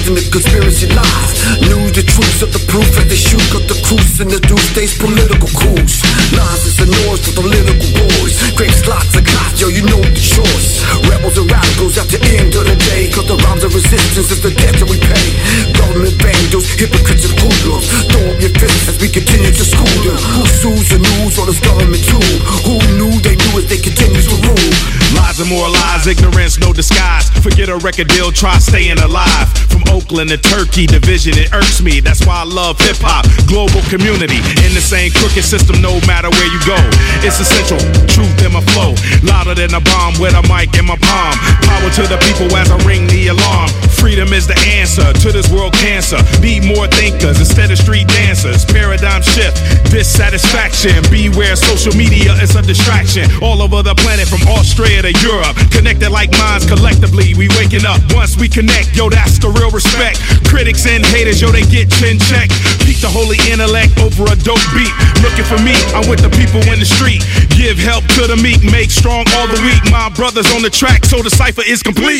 cosmic conspiracy lies. Knew the truths of the proof as they shoot up the cruise in the doomsday's political coups. Lies is the noise for the lyrical boys. Grape slots and cots, yo, you know the choice. Rebels and radicals at the end of the day, cause the rhymes of resistance is the debt that we pay. Government vandals, hypocrites and hoodlums, throw up your fists as we continue to school them. Who sues the news on this government tool? Who knew they knew as they continue to rule? Lies and more lies, ignorance, no disguise. Forget a record deal, try staying alive. From Oakland to Turkey, division, it irks me. That's why I love hip-hop, global community. In the same crooked system, no matter where you go. It's essential, truth in my flow. Louder than a bomb with a mic in my palm. Power to the people as I ring the alarm. Freedom is the answer to this world cancer. Be more thinkers instead of street dancers. Paradigm shift, dissatisfaction. Beware, social media is a distraction. All over the planet from Australia to Europe. Connected like minds collectively, we waking up. Once we connect, yo, that's the real respect. Critics and haters, yo, they get chin checked. Peak the holy intellect over a dope beat. Looking for me, I'm with the people in the street. Give help to the meek, make strong all the weak. My brothers on the track, so the cipher is complete.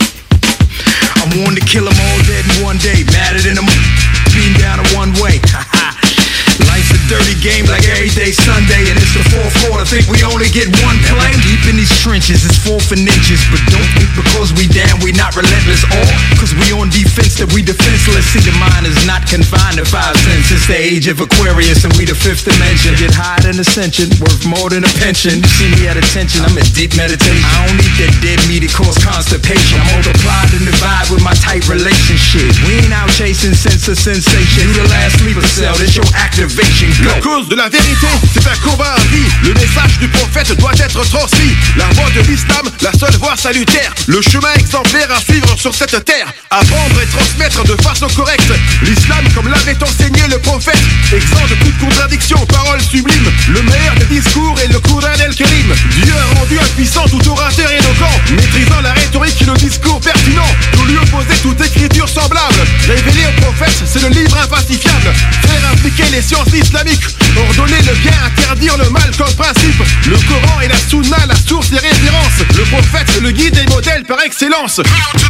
I'm warned to kill them all dead in one day. Madder than a beating down a one way. Life's a dirty game like every day Sunday, and it's the fourth quarter. Think we only get one play? Deep in these trenches, it's 4 inches. But don't think because we down, we not relentless. Or cause we on defense that we defenseless. See, the mind is not confined to 5 cents. It's the age of Aquarius and we the 5th dimension. Get higher than ascension, worth more than a pension. You see me at attention, I'm in deep meditation. I don't eat that dead meat, it cause constipation. I multiplied and divide with my tight relationship. We ain't out chasing sense of sensation. You the last sleeper cell, that's your activation. La cause de la vérité, c'est un combat à vie. Le message du prophète doit être transmis. La voie de l'islam, la seule voie salutaire. Le chemin exemplaire à suivre sur cette terre. Apprendre et transmettre de façon correcte l'islam comme l'avait enseigné le prophète. Exempt de toute contradiction, parole sublime. Le meilleur des discours est le Coran el-Karim. Dieu a rendu impuissant tout orateur éloquent, maîtrisant la rhétorique et le discours pertinent. Pour lui opposer toute écriture semblable. Révéler au prophète, c'est le livre impacifiable. Faire appliquer les sciences islamiques, ordonner le bien, interdire le mal comme principe. Le Coran et la Sunna, la source des références. Le prophète, c'est le guide et modèle par excellence.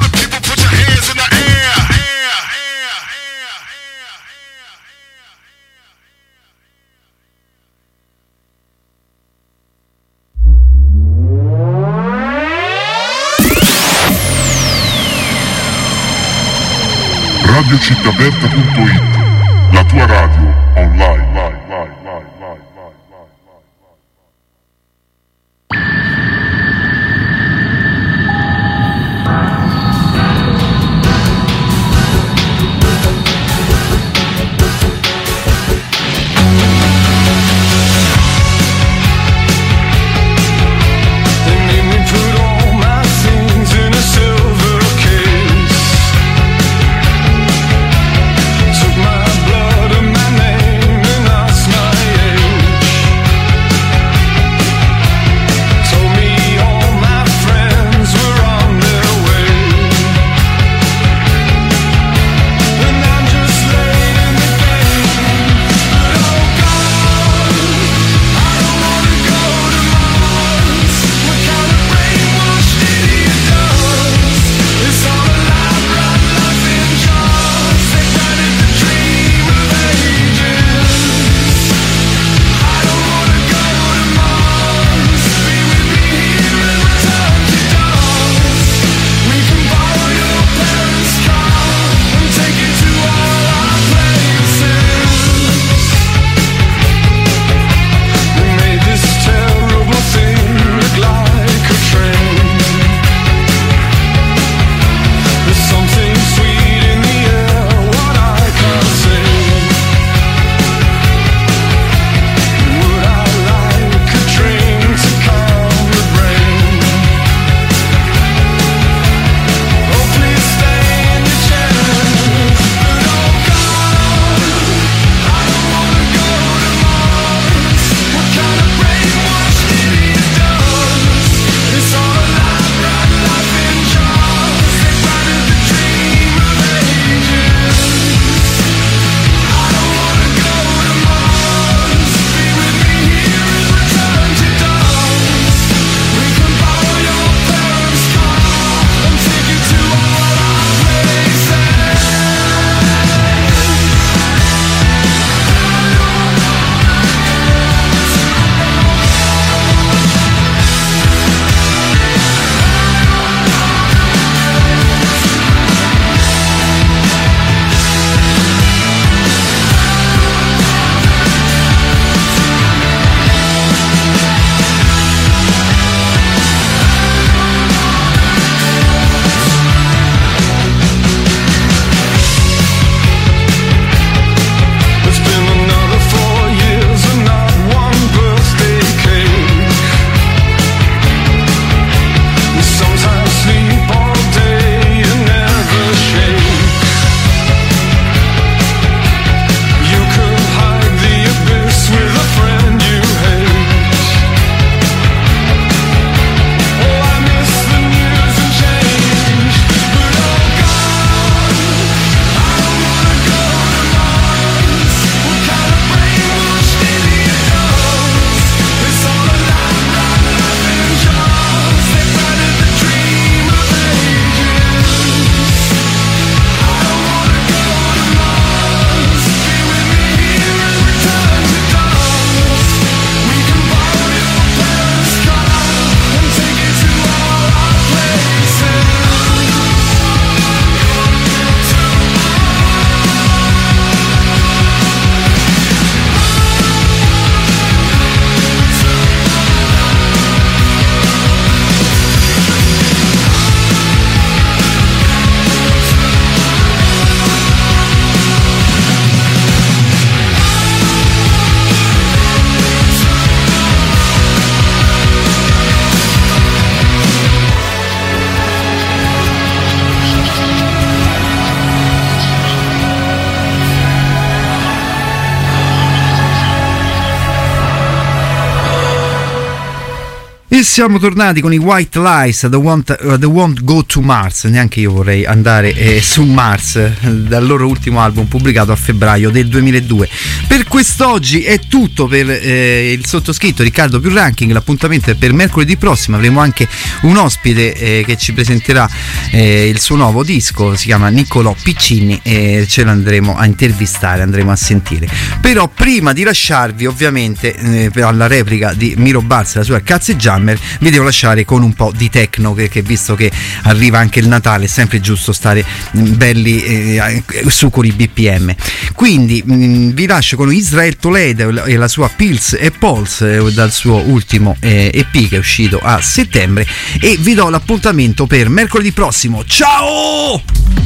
RadioCittàAperta.it, la tua radio online. My blood and my E siamo tornati con i White Lies, The Won't Go to Mars. Neanche io vorrei andare su Mars, dal loro ultimo album pubblicato a febbraio del 2002. Per quest'oggi è tutto per il sottoscritto Riccardo Più Ranking. L'appuntamento è per mercoledì prossimo. Avremo anche un ospite che ci presenterà il suo nuovo disco, si chiama Niccolò Piccini, e ce l'andremo a intervistare, andremo a sentire. Però prima di lasciarvi ovviamente alla replica di Miro Balsa, la sua Cazzeggiammer, vi devo lasciare con un po' di techno, che visto che arriva anche il Natale è sempre giusto stare belli su con i BPM. Quindi vi lascio con Israel Toledo e la sua Pills e Pulse dal suo ultimo EP che è uscito a settembre, e vi do l'appuntamento per mercoledì prossimo. Ciao!